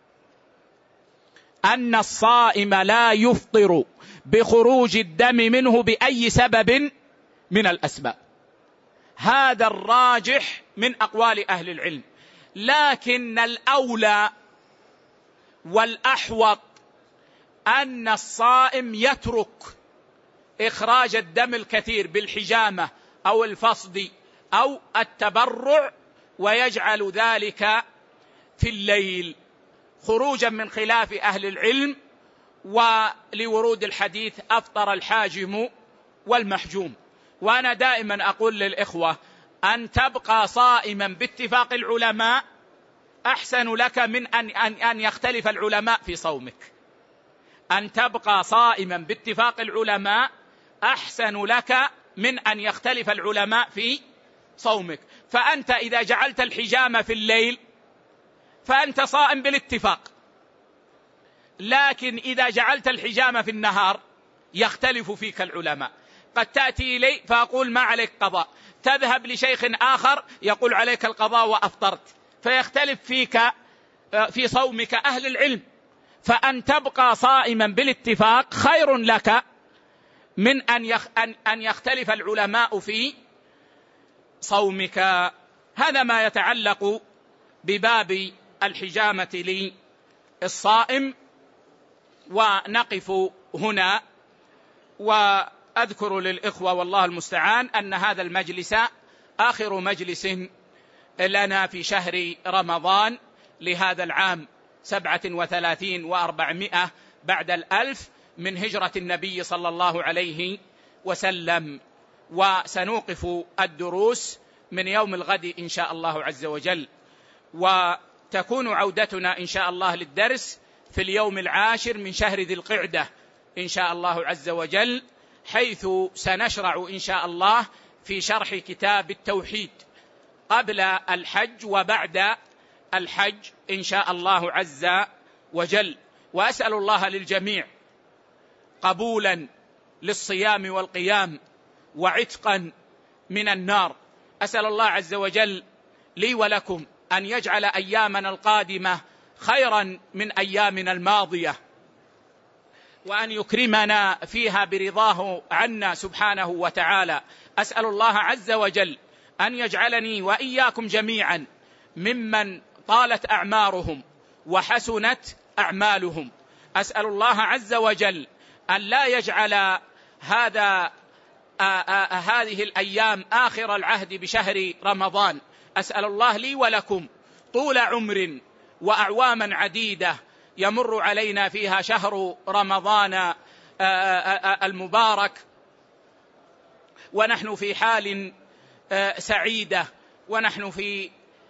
أن الصائم لا يفطر بخروج الدم منه بأي سبب من الأسباب، هذا الراجح من أقوال أهل العلم. لكن الأولى والأحوط أن الصائم يترك إخراج الدم الكثير بالحجامة أو الفصد أو التبرع ويجعل ذلك في الليل خروجا من خلاف أهل العلم، ولورود الحديث أفطر الحاجم والمحجوم. وأنا دائما أقول للإخوة أن تبقى صائما باتفاق العلماء أحسن لك من أن, أن, أن يختلف العلماء في صومك. أن تبقى صائما باتفاق العلماء أحسن لك من أن يختلف العلماء في صومك. فأنت إذا جعلت الحجامة في الليل فأنت صائم بالاتفاق، لكن إذا جعلت الحجامة في النهار يختلف فيك العلماء. قد تأتي إلي فأقول ما عليك قضاء، تذهب لشيخ آخر يقول عليك القضاء وأفطرت، فيختلف فيك في صومك أهل العلم. فأن تبقى صائما بالاتفاق خير لك من أن يختلف العلماء في صومك. هذا ما يتعلق بباب الحجامة للصائم. ونقف هنا، وأذكر للإخوة والله المستعان أن هذا المجلس آخر مجلس لنا في شهر رمضان لهذا العام، سبعة وثلاثين وأربعمائة بعد الألف من هجرة النبي صلى الله عليه وسلم. وسنوقف الدروس من يوم الغد إن شاء الله عز وجل، وتكون عودتنا إن شاء الله للدرس في اليوم العاشر من شهر ذي القعدة إن شاء الله عز وجل، حيث سنشرع إن شاء الله في شرح كتاب التوحيد قبل الحج وبعد الحج إن شاء الله عز وجل. وأسأل الله للجميع قبولا للصيام والقيام وعتقا من النار. أسأل الله عز وجل لي ولكم أن يجعل أيامنا القادمة خيرا من أيامنا الماضية، وأن يكرمنا فيها برضاه عنا سبحانه وتعالى. أسأل الله عز وجل أن يجعلني وإياكم جميعا ممن طالت أعمارهم وحسنت أعمالهم. أسأل الله عز وجل أن لا يجعل هذا آآ آآ هذه الأيام آخر العهد بشهر رمضان. أسأل الله لي ولكم طول عمر وأعواما عديدة يمر علينا فيها شهر رمضان المبارك ونحن في حال سعيدة، ونحن في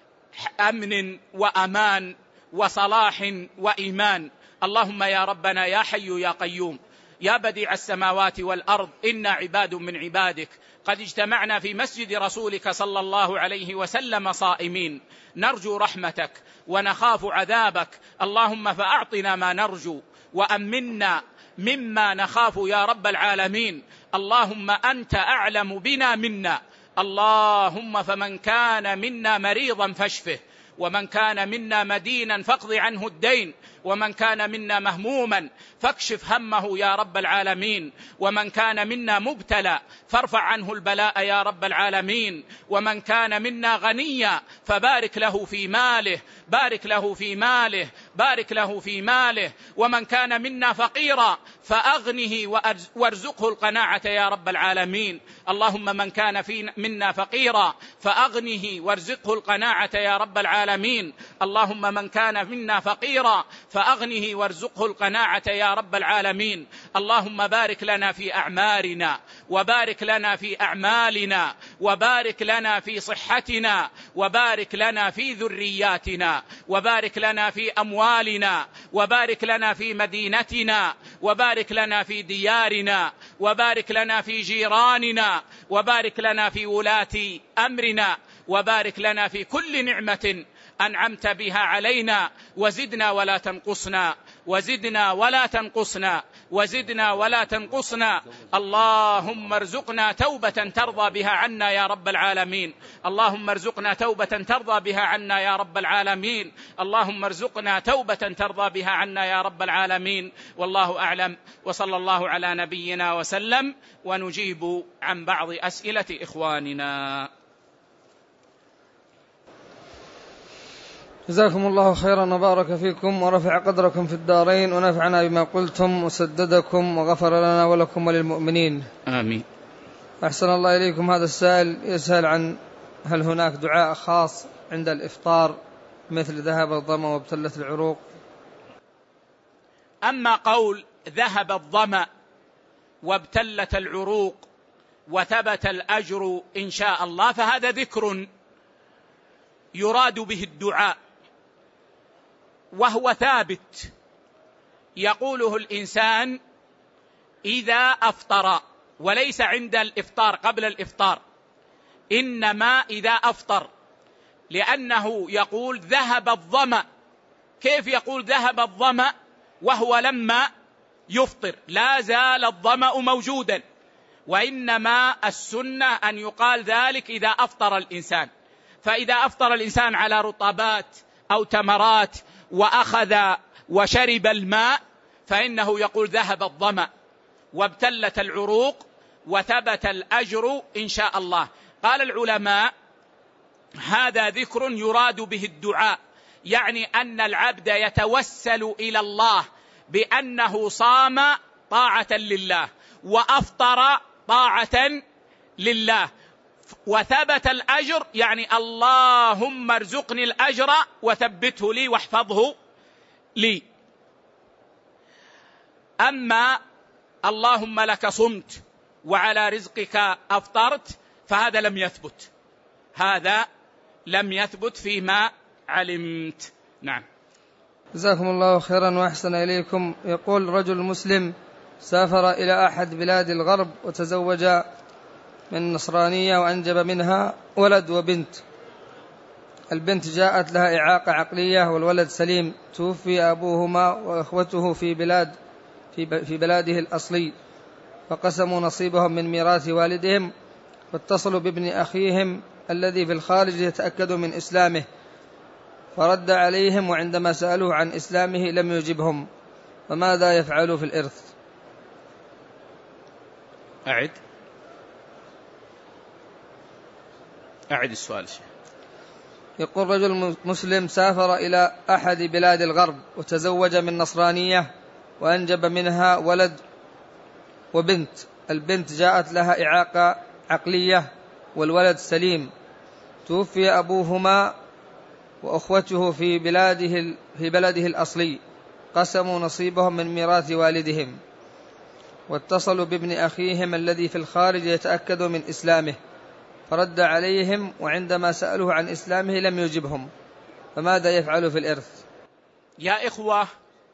أمن وأمان وصلاح وإيمان. اللهم يا ربنا يا حي يا قيوم يا بديع السماوات والأرض، إنا عباد من عبادك قد اجتمعنا في مسجد رسولك صلى الله عليه وسلم صائمين نرجو رحمتك ونخاف عذابك. اللهم فأعطنا ما نرجو وأمنا مما نخاف يا رب العالمين. اللهم أنت أعلم بنا منا. اللهم فمن كان منا مريضا فاشفه، ومن كان منا مدينا فاقض عنه الدين، ومن كان منا مهموما فاكشف همه يا رب العالمين، ومن كان منا مبتلى فارفع عنه البلاء يا رب العالمين، ومن كان منا غنيا فبارك له في ماله، بارك له في ماله، بارك له في ماله، ومن كان منا فقيرا فأغنه وارزقه القناعة يا رب العالمين. اللهم من كان في منا فقيرا فأغنه وارزقه القناعة يا رب العالمين. اللهم من كان منا فقيرا فأغنه وارزقه القناعة يا رب العالمين. اللهم بارك لنا في أعمارنا، وبارك لنا في أعمالنا، وبارك لنا في صحتنا، وبارك لنا في ذرياتنا، وبارك لنا في أموالنا، وبارك لنا في مدينتنا، وبارك لنا في ديارنا، وبارك لنا في جيراننا، وبارك لنا في ولاة أمرنا، وبارك لنا في كل نعمة أنعمت بها علينا، وزدنا ولا تنقصنا، وزدنا ولا تنقصنا، وزدنا ولا تنقصنا. اللهم ارزقنا توبة ترضى بها عنا يا رب العالمين. اللهم ارزقنا توبة ترضى بها عنا يا رب العالمين. اللهم ارزقنا توبة ترضى بها عنا يا رب العالمين. والله أعلم، وصلى الله على نبينا وسلم، ونجيب عن بعض أسئلة إخواننا. جزاكم الله خيرا وبارك فيكم ورفع قدركم في الدارين، ونفعنا بما قلتم وسددكم وغفر لنا ولكم وللمؤمنين آمين. أحسن الله إليكم. هذا السائل يسأل عن هل هناك دعاء خاص عند الإفطار مثل ذهب الظمأ وابتلت العروق؟ أما قول ذهب الظمأ وابتلت العروق وثبت الأجر إن شاء الله فهذا ذكر يراد به الدعاء، وهو ثابت يقوله الإنسان إذا أفطر، وليس عند الإفطار قبل الإفطار، إنما إذا أفطر، لأنه يقول ذهب الظمأ. كيف يقول ذهب الظمأ وهو لما يفطر؟ لا زال الظمأ موجودا، وإنما السنة أن يقال ذلك إذا أفطر الإنسان. فإذا أفطر الإنسان على رطبات أو تمرات وأخذ وشرب الماء فإنه يقول ذهب الظمأ وابتلت العروق وثبت الأجر إن شاء الله. قال العلماء هذا ذكر يراد به الدعاء، يعني أن العبد يتوسل إلى الله بأنه صام طاعة لله وأفطر طاعة لله وثبت الأجر، يعني اللهم ارزقني الأجر وثبته لي واحفظه لي. أما اللهم لك صمت وعلى رزقك أفطرت فهذا لم يثبت، هذا لم يثبت فيما علمت. نعم. جزاكم الله خيرا وأحسن إليكم. يقول رجل مسلم سافر إلى أحد بلاد الغرب وتزوج من نصرانية وأنجب منها ولد وبنت. البنت جاءت لها إعاقة عقلية والولد سليم، توفي أبوهما وأخوته في بلاد في بلاده الأصلي، فقسموا نصيبهم من ميراث والدهم، واتصلوا بابن أخيهم الذي في الخارج يتأكدوا من إسلامه، فرد عليهم وعندما سألوه عن إسلامه لم يجبهم، فماذا يفعل في الإرث؟ أعد أعد السؤال. يقول رجل مسلم سافر إلى أحد بلاد الغرب وتزوج من نصرانية وأنجب منها ولد وبنت. البنت جاءت لها إعاقة عقلية والولد سليم، توفي أبوهما وأخوته في بلاده في بلده الأصلي، قسموا نصيبهم من ميراث والدهم، واتصلوا بابن أخيهم الذي في الخارج يتأكدوا من إسلامه، فرد عليهم وعندما سألوه عن إسلامه لم يجبهم، فماذا يفعل في الإرث؟ يا إخوة،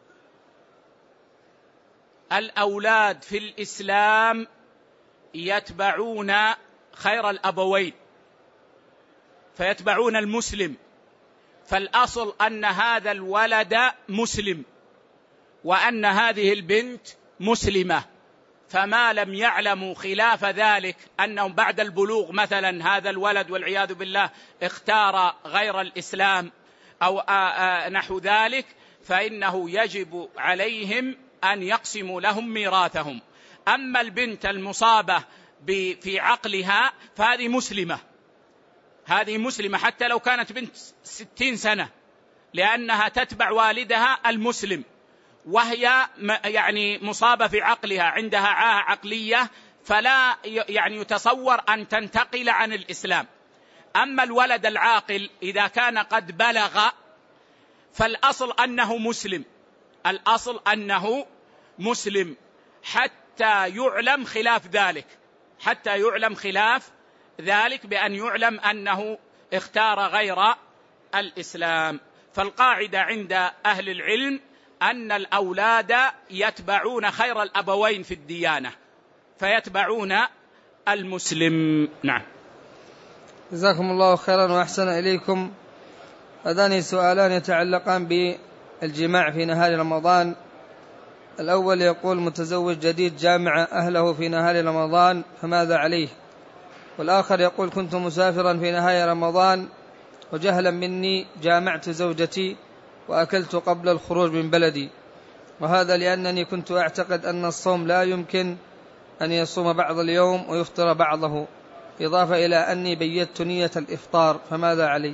الأولاد في الإسلام يتبعون خير الأبوين، فيتبعون المسلم، فالأصل أن هذا الولد مسلم وأن هذه البنت مسلمة، فما لم يعلموا خلاف ذلك أنهم بعد البلوغ مثلا هذا الولد والعياذ بالله اختار غير الإسلام أو نحو ذلك، فإنه يجب عليهم أن يقسموا لهم ميراثهم. أما البنت المصابة في عقلها فهذه مسلمة، هذه مسلمة حتى لو كانت بنت ستين سنة، لأنها تتبع والدها المسلم، وهي يعني مصابة في عقلها، عندها عاهة عقلية، فلا يعني يتصور أن تنتقل عن الإسلام. أما الولد العاقل إذا كان قد بلغ فالأصل أنه مسلم، الأصل أنه مسلم حتى يعلم خلاف ذلك، حتى يعلم خلاف ذلك بأن يعلم أنه اختار غير الإسلام. فالقاعدة عند أهل العلم أن الأولاد يتبعون خير الأبوين في الديانة، فيتبعون المسلم. نعم. جزاكم الله خيرا وأحسن إليكم. هذان سؤالان يتعلقان بالجماع في نهار رمضان. الأول يقول متزوج جديد جامع أهله في نهار رمضان فماذا عليه؟ والآخر يقول كنت مسافرا في نهار رمضان وجهلا مني جامعت زوجتي وأكلت قبل الخروج من بلدي، وهذا لأنني كنت أعتقد أن الصوم لا يمكن أن يصوم بعض اليوم ويفطر بعضه، إضافة إلى أني بيت نية الإفطار، فماذا علي؟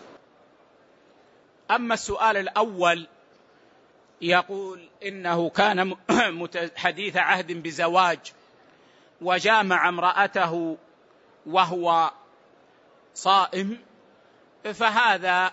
أما السؤال الأول يقول إنه كان حديث عهد بزواج وجامع امرأته وهو صائم، فهذا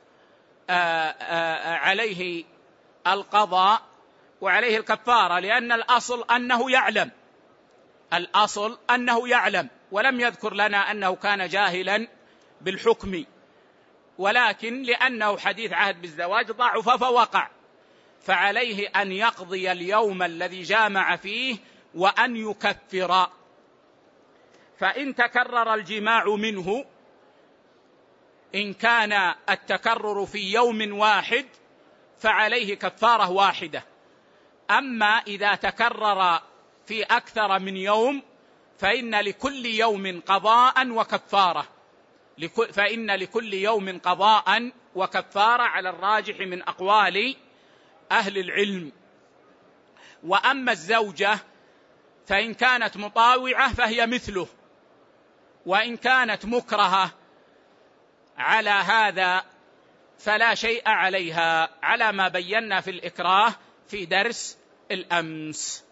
عليه القضاء وعليه الكفارة، لأن الأصل أنه يعلم، الأصل أنه يعلم، ولم يذكر لنا أنه كان جاهلا بالحكم، ولكن لأنه حديث عهد بالزواج ضعف فوقع، فعليه أن يقضي اليوم الذي جامع فيه وأن يكفر. فإن تكرر الجماع منه، إن كان التكرر في يوم واحد فعليه كفارة واحدة، أما إذا تكرر في أكثر من يوم فإن لكل يوم قضاء وكفارة، فإن لكل يوم قضاء وكفارة على الراجح من أقوال أهل العلم. وأما الزوجة فإن كانت مطاوعة فهي مثله، وإن كانت مكرهة على هذا فلا شيء عليها، على ما بينا في الإكراه في درس الأمس.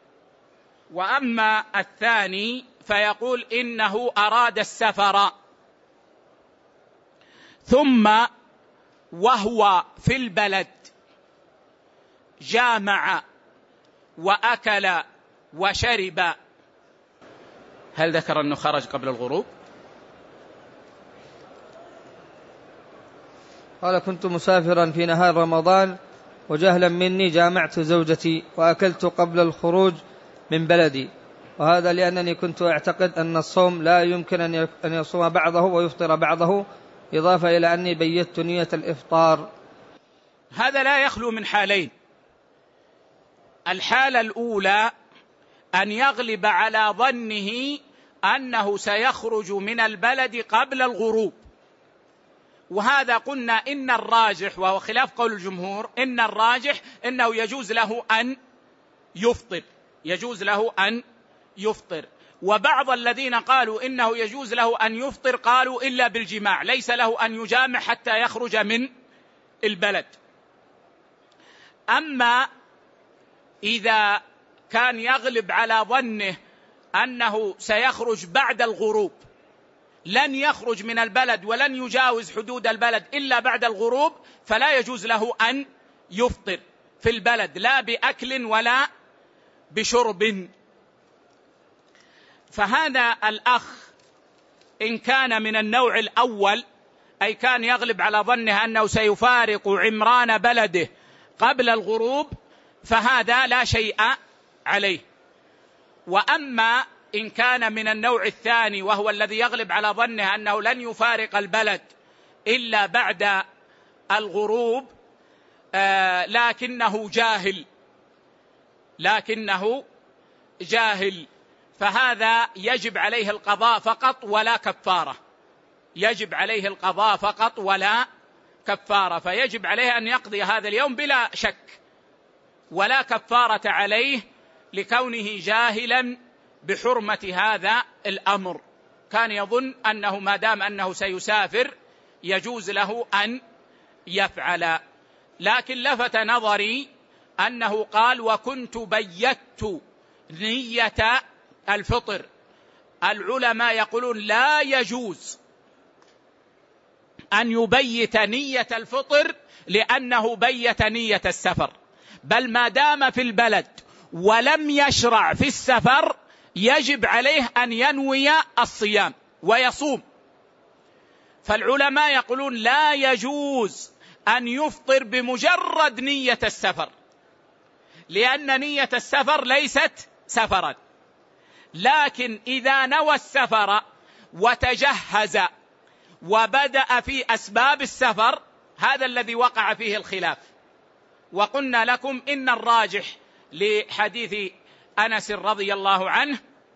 وأما الثاني فيقول إنه أراد السفر ثم وهو في البلد جامع وأكل وشرب، هل ذكر أنه خرج قبل الغروب؟ قال: كنت مسافرا في نهار رمضان وجهلا مني جامعت زوجتي وأكلت قبل الخروج من بلدي، وهذا لأنني كنت أعتقد أن الصوم لا يمكن أن يصوم بعضه ويفطر بعضه، إضافة إلى أني بيت نية الإفطار. هذا لا يخلو من حالين. الحالة الأولى أن يغلب على ظنه أنه سيخرج من البلد قبل الغروب، وهذا قلنا إن الراجح، وهو خلاف قول الجمهور، إن الراجح إنه يجوز له أن يفطر، يجوز له أن يفطر. وبعض الذين قالوا إنه يجوز له أن يفطر قالوا إلا بالجماع، ليس له أن يجامع حتى يخرج من البلد. أما إذا كان يغلب على ظنه أنه سيخرج بعد الغروب، لن يخرج من البلد ولن يجاوز حدود البلد إلا بعد الغروب، فلا يجوز له أن يفطر في البلد لا بأكل ولا بشرب. فهذا الأخ إن كان من النوع الأول، أي كان يغلب على ظنه أنه سيفارق عمران بلده قبل الغروب، فهذا لا شيء عليه. وأما إن كان من النوع الثاني وهو الذي يغلب على ظنه أنه لن يفارق البلد إلا بعد الغروب، آه لكنه جاهل لكنه جاهل فهذا يجب عليه القضاء فقط ولا كفارة، يجب عليه القضاء فقط ولا كفارة، فيجب عليه أن يقضي هذا اليوم بلا شك، ولا كفارة عليه لكونه جاهلا بحرمة هذا الأمر. كان يظن أنه ما دام أنه سيسافر يجوز له أن يفعل. لكن لفت نظري أنه قال: وكنت بيت نية الفطر. العلماء يقولون لا يجوز أن يبيت نية الفطر لأنه بيت نية السفر، بل ما دام في البلد ولم يشرع في السفر يجب عليه أن ينوي الصيام ويصوم. فالعلماء يقولون لا يجوز أن يفطر بمجرد نية السفر، لأن نية السفر ليست سفرا. لكن إذا نوى السفر وتجهز وبدأ في أسباب السفر، هذا الذي وقع فيه الخلاف. وقلنا لكم إن الراجح لحديث أنس رضي الله عنه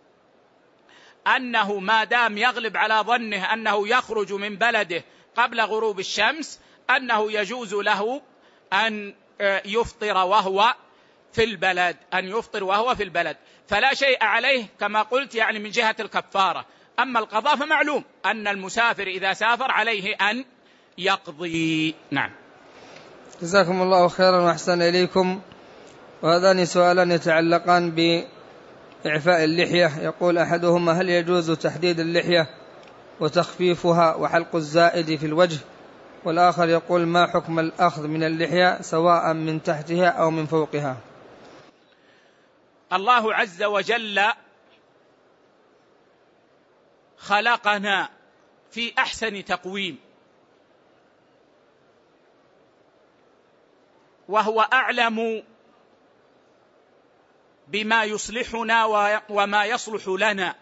أنه ما دام يغلب على ظنه أنه يخرج من بلده قبل غروب الشمس أنه يجوز له أن يفطر وهو في البلد، أن يفطر وهو في البلد، فلا شيء عليه كما قلت يعني من جهة الكفارة. أما القضاء فمعلوم أن المسافر إذا سافر عليه أن يقضي. نعم. جزاكم الله خيرا وأحسن إليكم. وهذان سؤالان يتعلقان بإعفاء اللحية. يقول أحدهما: هل يجوز تحديد اللحية وتخفيفها وحلق الزائد في الوجه؟ والآخر يقول: ما حكم الأخذ من اللحية سواء من تحتها أو من فوقها؟ الله عز وجل خلقنا في أحسن تقويم، وهو أعلم بما يصلحنا وما يصلح لنا،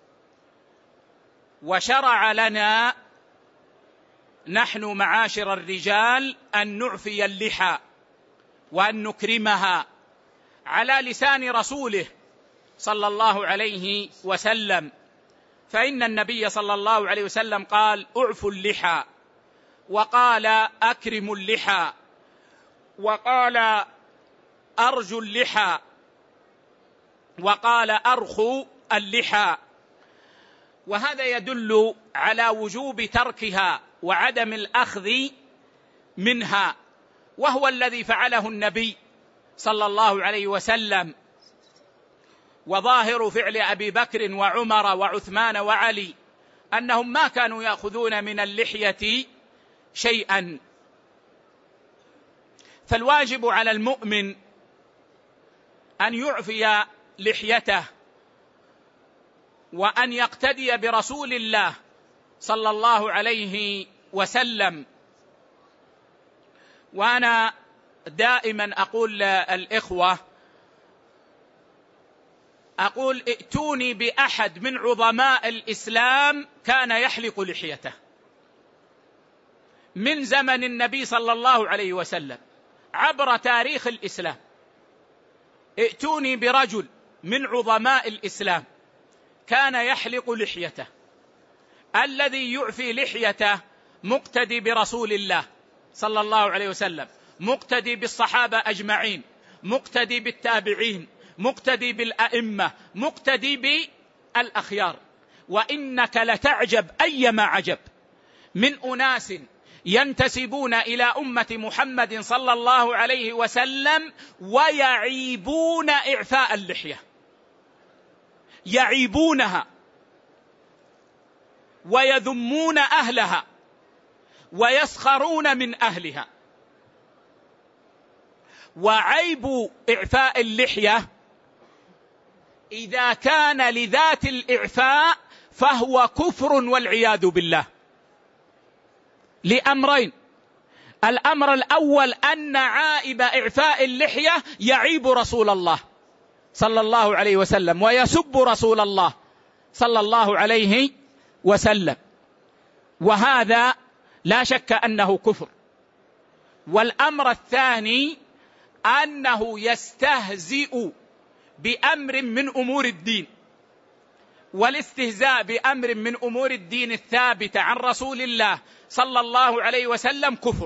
وشرع لنا نحن معاشر الرجال أن نعفي اللحى وأن نكرمها على لسان رسوله صلى الله عليه وسلم. فإن النبي صلى الله عليه وسلم قال: اعفوا اللحى، وقال: أكرموا اللحى، وقال: أرجوا اللحى، وقال: أرخوا اللحى. وهذا يدل على وجوب تركها وعدم الأخذ منها، وهو الذي فعله النبي صلى الله عليه وسلم. وظاهر فعل أبي بكر وعمر وعثمان وعلي أنهم ما كانوا يأخذون من اللحية شيئا. فالواجب على المؤمن أن يعفي لحيته وأن يقتدي برسول الله صلى الله عليه وسلم. وأنا دائما أقول للإخوة، أقول ائتوني بأحد من عظماء الإسلام كان يحلق لحيته من زمن النبي صلى الله عليه وسلم عبر تاريخ الإسلام. ائتوني برجل من عظماء الإسلام كان يحلق لحيته، الذي يعفي لحيته مقتدي برسول الله صلى الله عليه وسلم، مقتدي بالصحابة أجمعين، مقتدي بالتابعين، مقتدي بالأئمة، مقتدي بالأخيار. وإنك لتعجب أيما عجب من أناس ينتسبون إلى أمة محمد صلى الله عليه وسلم ويعيبون إعفاء اللحية، يعيبونها ويذمون أهلها ويسخرون من أهلها. وعيب إعفاء اللحية إذا كان لذات الإعفاء فهو كفر والعياذ بالله، لأمرين: الأمر الأول أن عائب إعفاء اللحية يعيب رسول الله صلى الله عليه وسلم ويسب رسول الله صلى الله عليه وسلم، وهذا لا شك أنه كفر. والأمر الثاني أنه يستهزئ بأمر من أمور الدين، والاستهزاء بأمر من أمور الدين الثابتة عن رسول الله صلى الله عليه وسلم كفر.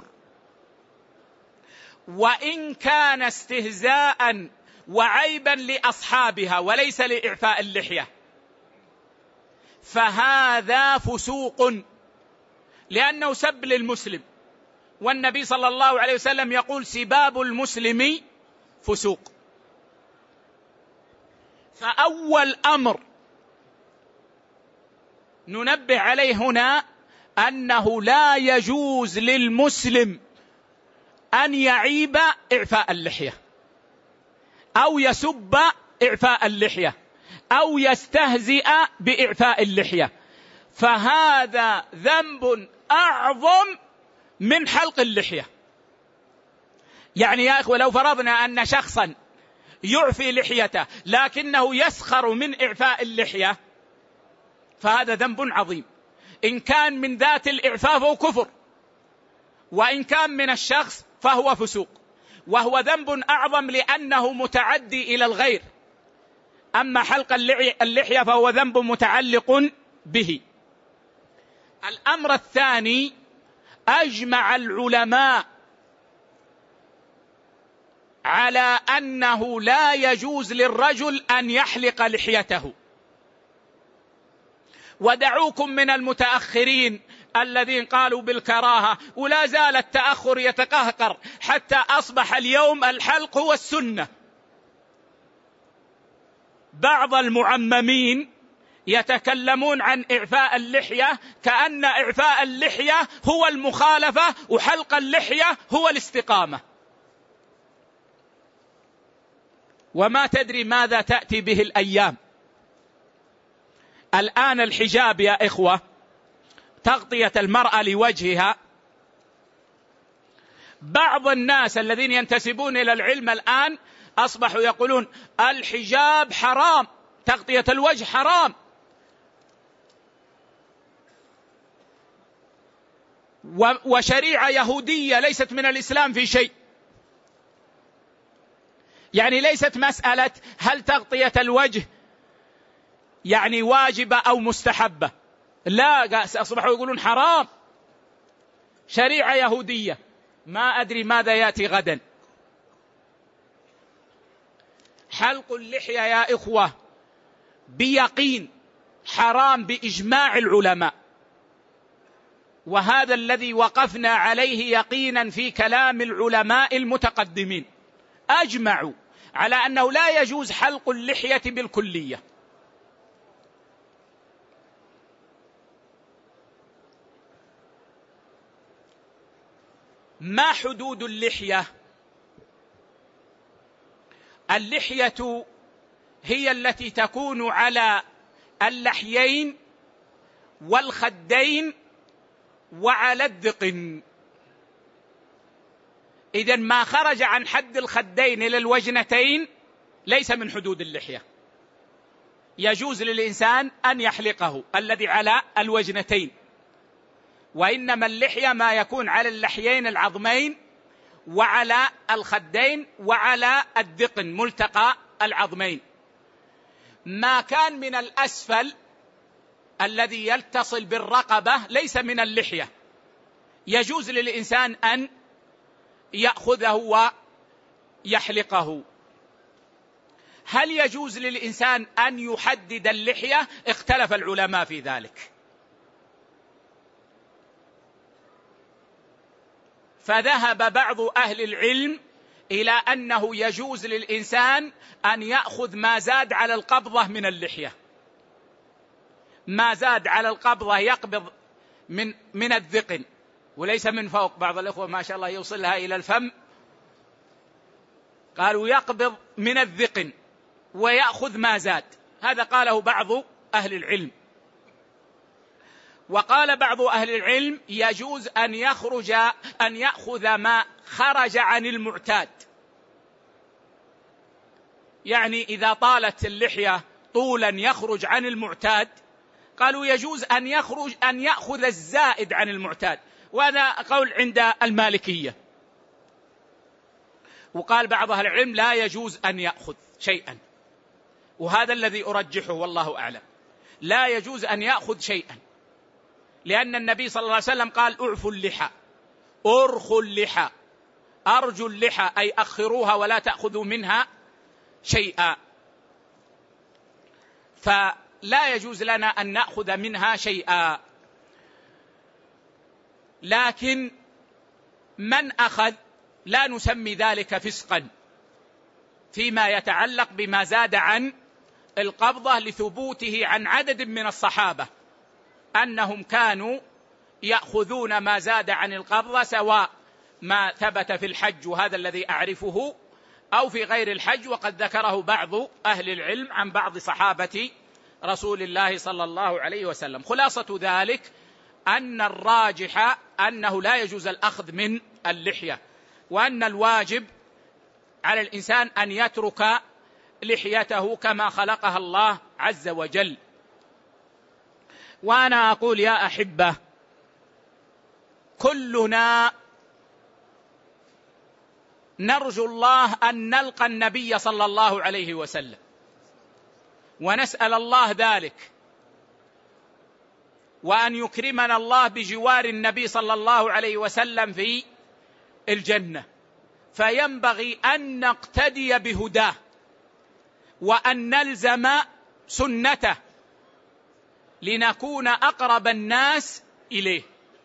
وإن كان استهزاء وعيبا لأصحابها وليس لإعفاء اللحية فهذا فسوق، لأنه سب للمسلم، والنبي صلى الله عليه وسلم يقول: سباب المسلم فسوق. فأول أمر ننبه عليه هنا أنه لا يجوز للمسلم أن يعيب إعفاء اللحية أو يسب إعفاء اللحية أو يستهزئ بإعفاء اللحية، فهذا ذنب أعظم من حلق اللحية. يعني يا إخوة، لو فرضنا أن شخصا يعفي لحيته لكنه يسخر من إعفاء اللحية فهذا ذنب عظيم. إن كان من ذات الإعفاء فهو كفر، وإن كان من الشخص فهو فسوق، وهو ذنب أعظم لأنه متعدي إلى الغير. أما حلق اللحية فهو ذنب متعلق به. الأمر الثاني: أجمع العلماء على أنه لا يجوز للرجل أن يحلق لحيته. ودعوكم من المتأخرين الذين قالوا بالكراهة، ولا زال التأخر يتقهقر حتى أصبح اليوم الحلق هو السنة. بعض المعممين يتكلمون عن إعفاء اللحية كأن إعفاء اللحية هو المخالفة وحلق اللحية هو الاستقامة، وما تدري ماذا تأتي به الأيام. الآن الحجاب يا إخوة، تغطية المرأة لوجهها، بعض الناس الذين ينتسبون إلى العلم الآن أصبحوا يقولون الحجاب حرام، تغطية الوجه حرام. وشريعة يهودية ليست من الإسلام في شيء. يعني ليست مسألة هل تغطية الوجه يعني واجبة أو مستحبة، لا، أصبحوا يقولون حرام، شريعة يهودية. ما أدري ماذا يأتي غدا. حلق اللحية يا إخوة بيقين حرام بإجماع العلماء، وهذا الذي وقفنا عليه يقينا في كلام العلماء المتقدمين، أجمعوا على أنه لا يجوز حلق اللحية بالكلية. ما حدود اللحية؟ اللحية هي التي تكون على اللحيين والخدين وعلى الذقن. إذن ما خرج عن حد الخدين إلى الوجنتين ليس من حدود اللحية، يجوز للإنسان أن يحلقه الذي على الوجنتين، وإنما اللحية ما يكون على اللحيين العظمين وعلى الخدين وعلى الذقن ملتقى العظمين. ما كان من الأسفل الذي يتصل بالرقبة ليس من اللحية، يجوز للإنسان أن يأخذه ويحلقه. هل يجوز للإنسان أن يحدد اللحية؟ اختلف العلماء في ذلك، فذهب بعض أهل العلم إلى أنه يجوز للإنسان أن يأخذ ما زاد على القبضة من اللحية، ما زاد على القبضة يقبض من من الذقن وليس من فوق. بعض الأخوة ما شاء الله يوصلها إلى الفم، قالوا يقبض من الذقن ويأخذ ما زاد، هذا قاله بعض أهل العلم. وقال بعض أهل العلم يجوز أن يخرج أن يأخذ ما خرج عن المعتاد، يعني إذا طالت اللحية طولا يخرج عن المعتاد قالوا يجوز أن يخرج أن يأخذ الزائد عن المعتاد، وهذا قول عند المالكية. وقال بعض أهل العلم لا يجوز أن يأخذ شيئا، وهذا الذي أرجحه والله أعلم، لا يجوز أن يأخذ شيئا، لأن النبي صلى الله عليه وسلم قال أعفوا اللحى، أرخوا اللحى، أرجوا اللحى، أي أخروها ولا تأخذوا منها شيئا، فلا يجوز لنا أن نأخذ منها شيئا. لكن من أخذ لا نسمي ذلك فسقا فيما يتعلق بما زاد عن القبضة، لثبوته عن عدد من الصحابة أنهم كانوا يأخذون ما زاد عن القبضة، سواء ما ثبت في الحج وهذا الذي أعرفه أو في غير الحج، وقد ذكره بعض أهل العلم عن بعض صحابة رسول الله صلى الله عليه وسلم. خلاصة ذلك أن الراجح أنه لا يجوز الأخذ من اللحية، وأن الواجب على الإنسان أن يترك لحيته كما خلقها الله عز وجل. وأنا أقول يا أحبة، كلنا نرجو الله أن نلقى النبي صلى الله عليه وسلم، ونسأل الله ذلك، وأن يكرمنا الله بجوار النبي صلى الله عليه وسلم في الجنة، فينبغي أن نقتدي بهداه وأن نلزم سنته لنكون أقرب الناس إليه.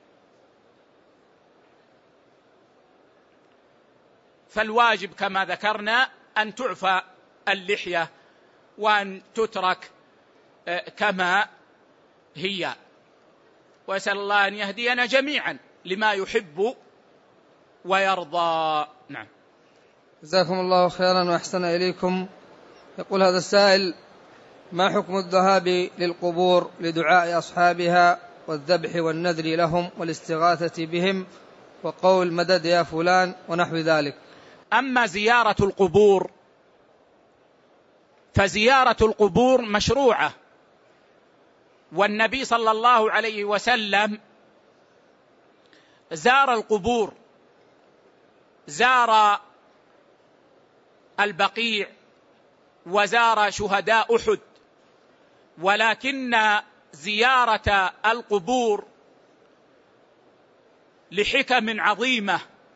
فالواجب كما ذكرنا أن تعفى اللحية وأن تترك كما هي، وأسأل الله أن يهدينا جميعا لما يحب ويرضى. نعم. جزاكم الله خيرا وأحسن إليكم. يقول هذا السائل: ما حكم الذهاب للقبور لدعاء أصحابها والذبح والنذر لهم والاستغاثة بهم وقول مدد يا فلان ونحو ذلك؟ أما زيارة القبور فزيارة القبور مشروعة، والنبي صلى الله عليه وسلم زار القبور، زار البقيع وزار شهداء أحد، ولكن زيارة القبور لحكم عظيمة،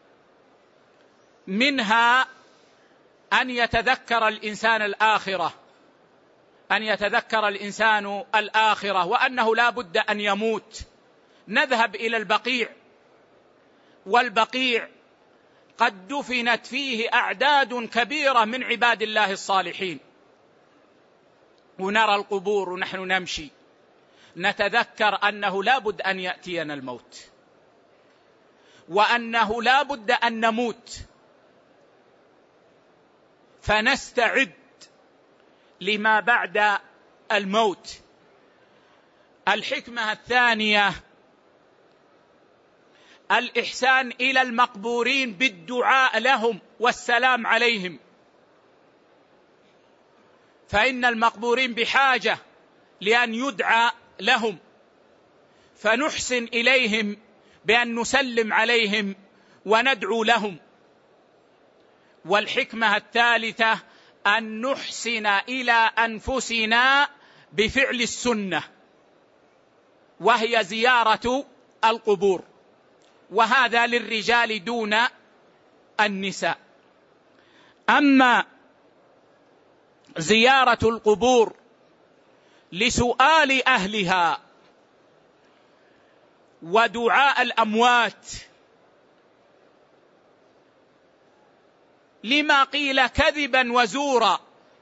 منها أن يتذكر الإنسان الآخرة، أن يتذكر الإنسان الآخرة وأنه لا بد أن يموت. نذهب إلى البقيع، والبقيع قد دفنت فيه أعداد كبيرة من عباد الله الصالحين، ونرى القبور ونحن نمشي نتذكر أنه لا بد أن يأتينا الموت، وأنه لا بد أن نموت، فنستعد لما بعد الموت. الحكمة الثانية الإحسان إلى المقبورين بالدعاء لهم والسلام عليهم، فإن المقبورين بحاجة لأن يدعى لهم، فنحسن إليهم بأن نسلم عليهم وندعو لهم. والحكمة الثالثة أن نحسن إلى أنفسنا بفعل السنة، وهي زيارة القبور، وهذا للرجال دون النساء. أما زيارة القبور لسؤال أهلها ودعاء الأموات، لما قيل كذبا وزورا: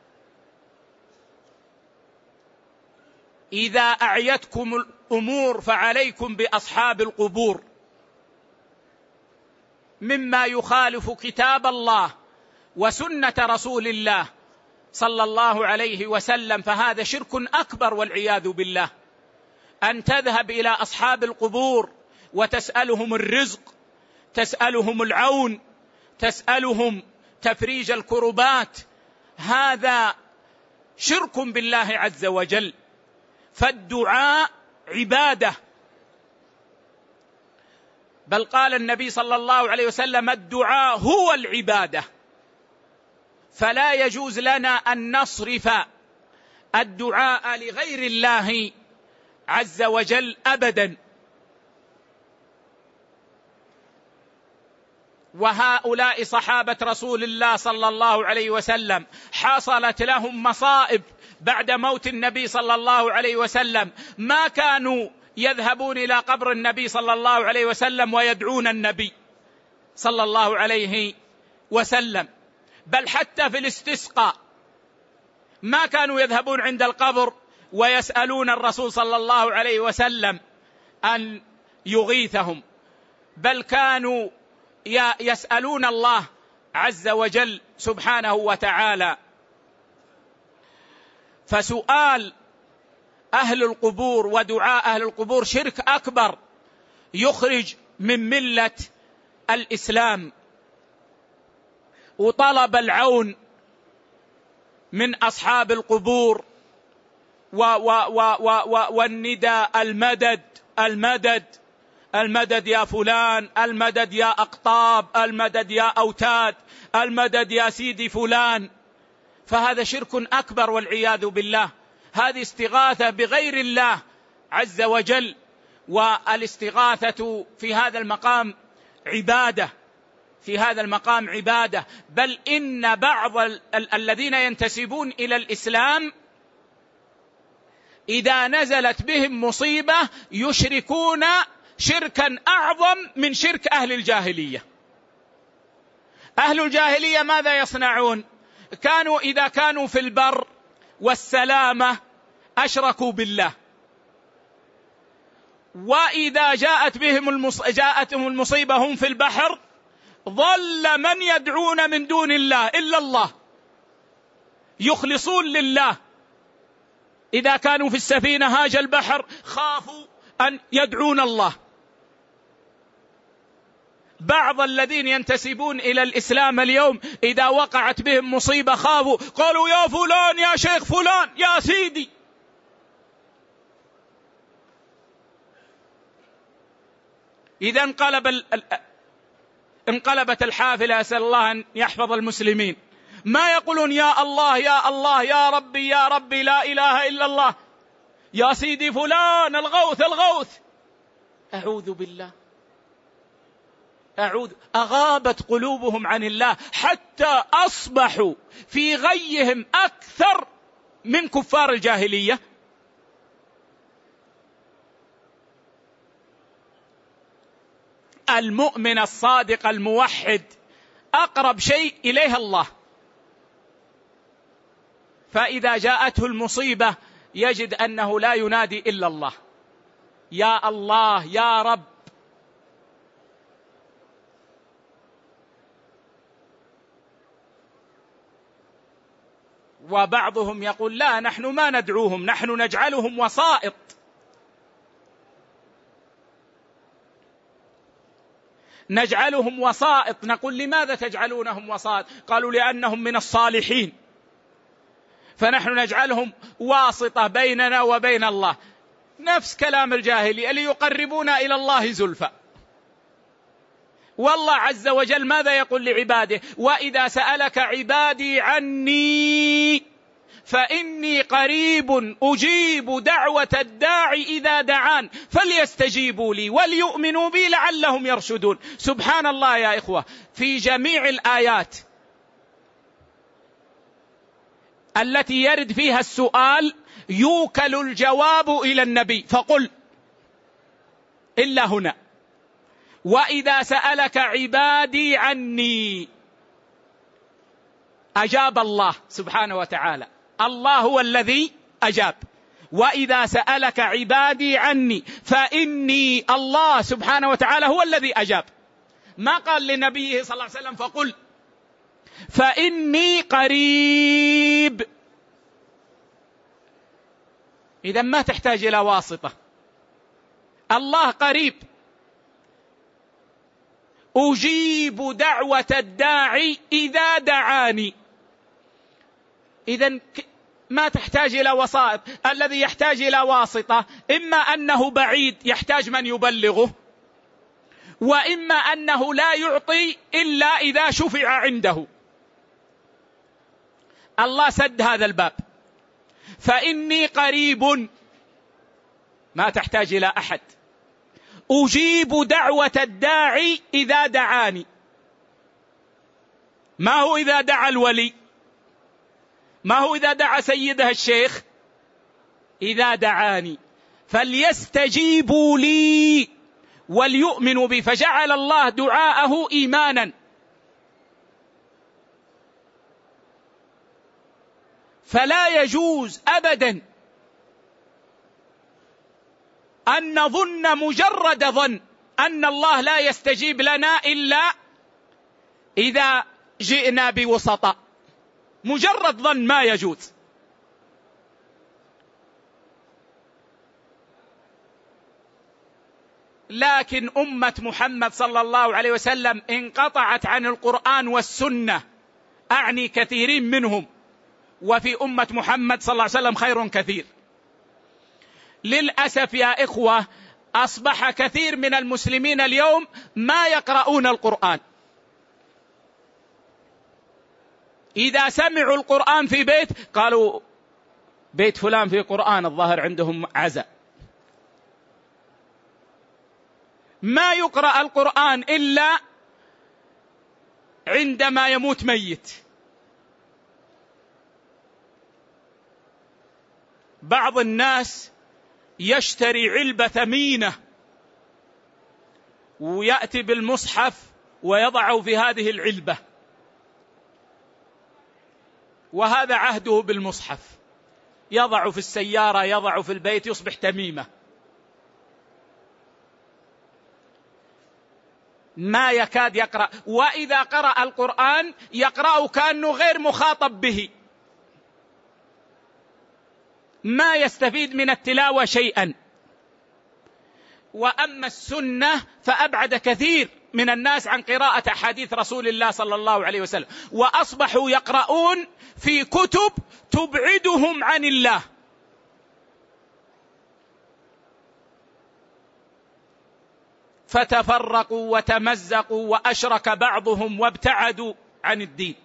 إذا أعيتكم الأمور فعليكم بأصحاب القبور، مما يخالف كتاب الله وسنة رسول الله صلى الله عليه وسلم، فهذا شرك أكبر والعياذ بالله. أن تذهب إلى أصحاب القبور وتسألهم الرزق، تسألهم العون، تسألهم تفريج الكربات، هذا شرك بالله عز وجل. فالدعاء عبادة، بل قال النبي صلى الله عليه وسلم: الدعاء هو العبادة. فلا يجوز لنا أن نصرف الدعاء لغير الله عز وجل أبدا. وهؤلاء صحابة رسول الله صلى الله عليه وسلم حصلت لهم مصائب بعد موت النبي صلى الله عليه وسلم، ما كانوا يذهبون إلى قبر النبي صلى الله عليه وسلم ويدعون النبي صلى الله عليه وسلم، بل حتى في الاستسقاء ما كانوا يذهبون عند القبر ويسألون الرسول صلى الله عليه وسلم أن يغيثهم، بل كانوا يسألون الله عز وجل سبحانه وتعالى. فسؤال أهل القبور ودعاء أهل القبور شرك أكبر يخرج من ملة الإسلام. وطلب العون من أصحاب القبور و و و و و والنداء المدد المدد المدد يا فلان، المدد يا أقطاب، المدد يا أوتاد، المدد يا سيدي فلان، فهذا شرك أكبر والعياذ بالله. هذه استغاثة بغير الله عز وجل، والاستغاثة في هذا المقام عبادة، في هذا المقام عبادة. بل إن بعض ال ال الذين ينتسبون إلى الإسلام إذا نزلت بهم مصيبة يشركون شركا أعظم من شرك أهل الجاهلية. أهل الجاهلية ماذا يصنعون؟ كانوا إذا كانوا في البر والسلامة أشركوا بالله، وإذا جاءت بهم المص... جاءتهم المصيبة هم في البحر ظل من يدعون من دون الله إلا الله، يخلصون لله. إذا كانوا في السفينة هاج البحر خافوا أن يدعون الله. بعض الذين ينتسبون إلى الإسلام اليوم إذا وقعت بهم مصيبة خافوا، قالوا يا فلان يا شيخ فلان يا سيدي. إذا انقلب ال... انقلبت الحافلة، أسأل الله أن يحفظ المسلمين، ما يقولون يا الله يا الله يا ربي يا ربي لا إله إلا الله، يا سيدي فلان الغوث الغوث. أعوذ بالله، أعوذ. أغابت قلوبهم عن الله حتى أصبحوا في غيهم أكثر من كفار الجاهلية. المؤمن الصادق الموحد أقرب شيء إليه الله، فإذا جاءته المصيبة يجد أنه لا ينادي إلا الله، يا الله يا رب. وبعضهم يقول لا، نحن ما ندعوهم، نحن نجعلهم وسائط. نجعلهم وسائط. نقول لماذا تجعلونهم وسائط؟ قالوا لأنهم من الصالحين، فنحن نجعلهم واسطة بيننا وبين الله. نفس كلام الجاهلية، ليقربونا إلى الله زلفى. والله عز وجل ماذا يقول لعباده؟ وإذا سألك عبادي عني فإني قريب أجيب دعوة الداعي إذا دعان فليستجيبوا لي وليؤمنوا بي لعلهم يرشدون. سبحان الله يا إخوة، في جميع الآيات التي يرد فيها السؤال يوكل الجواب إلى النبي فقل، إلا هنا وإذا سألك عبادي عني أجاب الله سبحانه وتعالى. الله هو الذي أجاب. وإذا سألك عبادي عني فإني الله سبحانه وتعالى هو الذي أجاب. ما قال لنبيه صلى الله عليه وسلم فقل، فإني قريب. إذا ما تحتاج إلى واسطة، الله قريب. أجيب دعوة الداعي إذا دعاني. إذن ما تحتاج إلى وسائط. الذي يحتاج إلى واسطة إما أنه بعيد يحتاج من يبلغه، وإما أنه لا يعطي إلا إذا شفع عنده. الله سد هذا الباب. فإني قريب، ما تحتاج إلى أحد. أجيب دعوة الداعي إذا دعاني. ما هو إذا دعا الولي؟ ما هو إذا دعا سيدها الشيخ؟ إذا دعاني فليستجيبوا لي وليؤمنوا بي. فجعل الله دعاءه إيمانا. فلا يجوز أبدا أن نظن مجرد ظن أن الله لا يستجيب لنا إلا إذا جئنا بوسطاء. مجرد ظن ما يجوز. لكن أمة محمد صلى الله عليه وسلم انقطعت عن القرآن والسنة، أعني كثيرين منهم، وفي أمة محمد صلى الله عليه وسلم خير كثير. للأسف يا إخوة أصبح كثير من المسلمين اليوم ما يقرؤون القرآن. إذا سمعوا القرآن في بيت قالوا بيت فلان في قرآن، الظاهر عندهم عزاء. ما يقرأ القرآن إلا عندما يموت ميت. بعض الناس يشتري علبة ثمينة ويأتي بالمصحف ويضعه في هذه العلبة، وهذا عهده بالمصحف، يضع في السيارة، يضع في البيت، يصبح تميمة. ما يكاد يقرأ، وإذا قرأ القرآن يقرأه كأنه غير مخاطب به، ما يستفيد من التلاوة شيئا. وأما السنة فأبعد كثير من الناس عن قراءة أحاديث رسول الله صلى الله عليه وسلم، وأصبحوا يقرؤون في كتب تبعدهم عن الله. فتفرقوا وتمزقوا وأشرك بعضهم وابتعدوا عن الدين.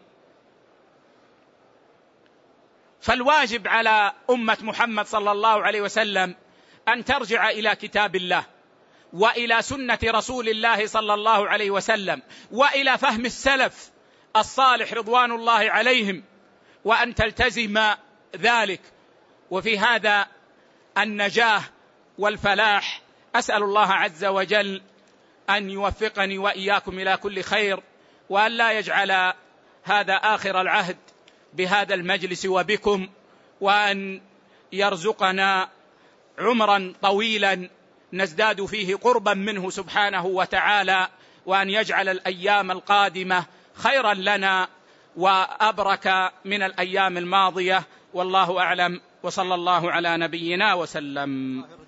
فالواجب على أمة محمد صلى الله عليه وسلم أن ترجع إلى كتاب الله وإلى سنة رسول الله صلى الله عليه وسلم وإلى فهم السلف الصالح رضوان الله عليهم، وأن تلتزم ذلك. وفي هذا النجاة والفلاح. أسأل الله عز وجل أن يوفقني وإياكم إلى كل خير، وأن لا يجعل هذا آخر العهد بهذا المجلس وبكم، وأن يرزقنا عمرا طويلا نزداد فيه قربا منه سبحانه وتعالى، وأن يجعل الأيام القادمة خيرا لنا وأبرك من الأيام الماضية، والله أعلم، وصلى الله على نبينا وسلم.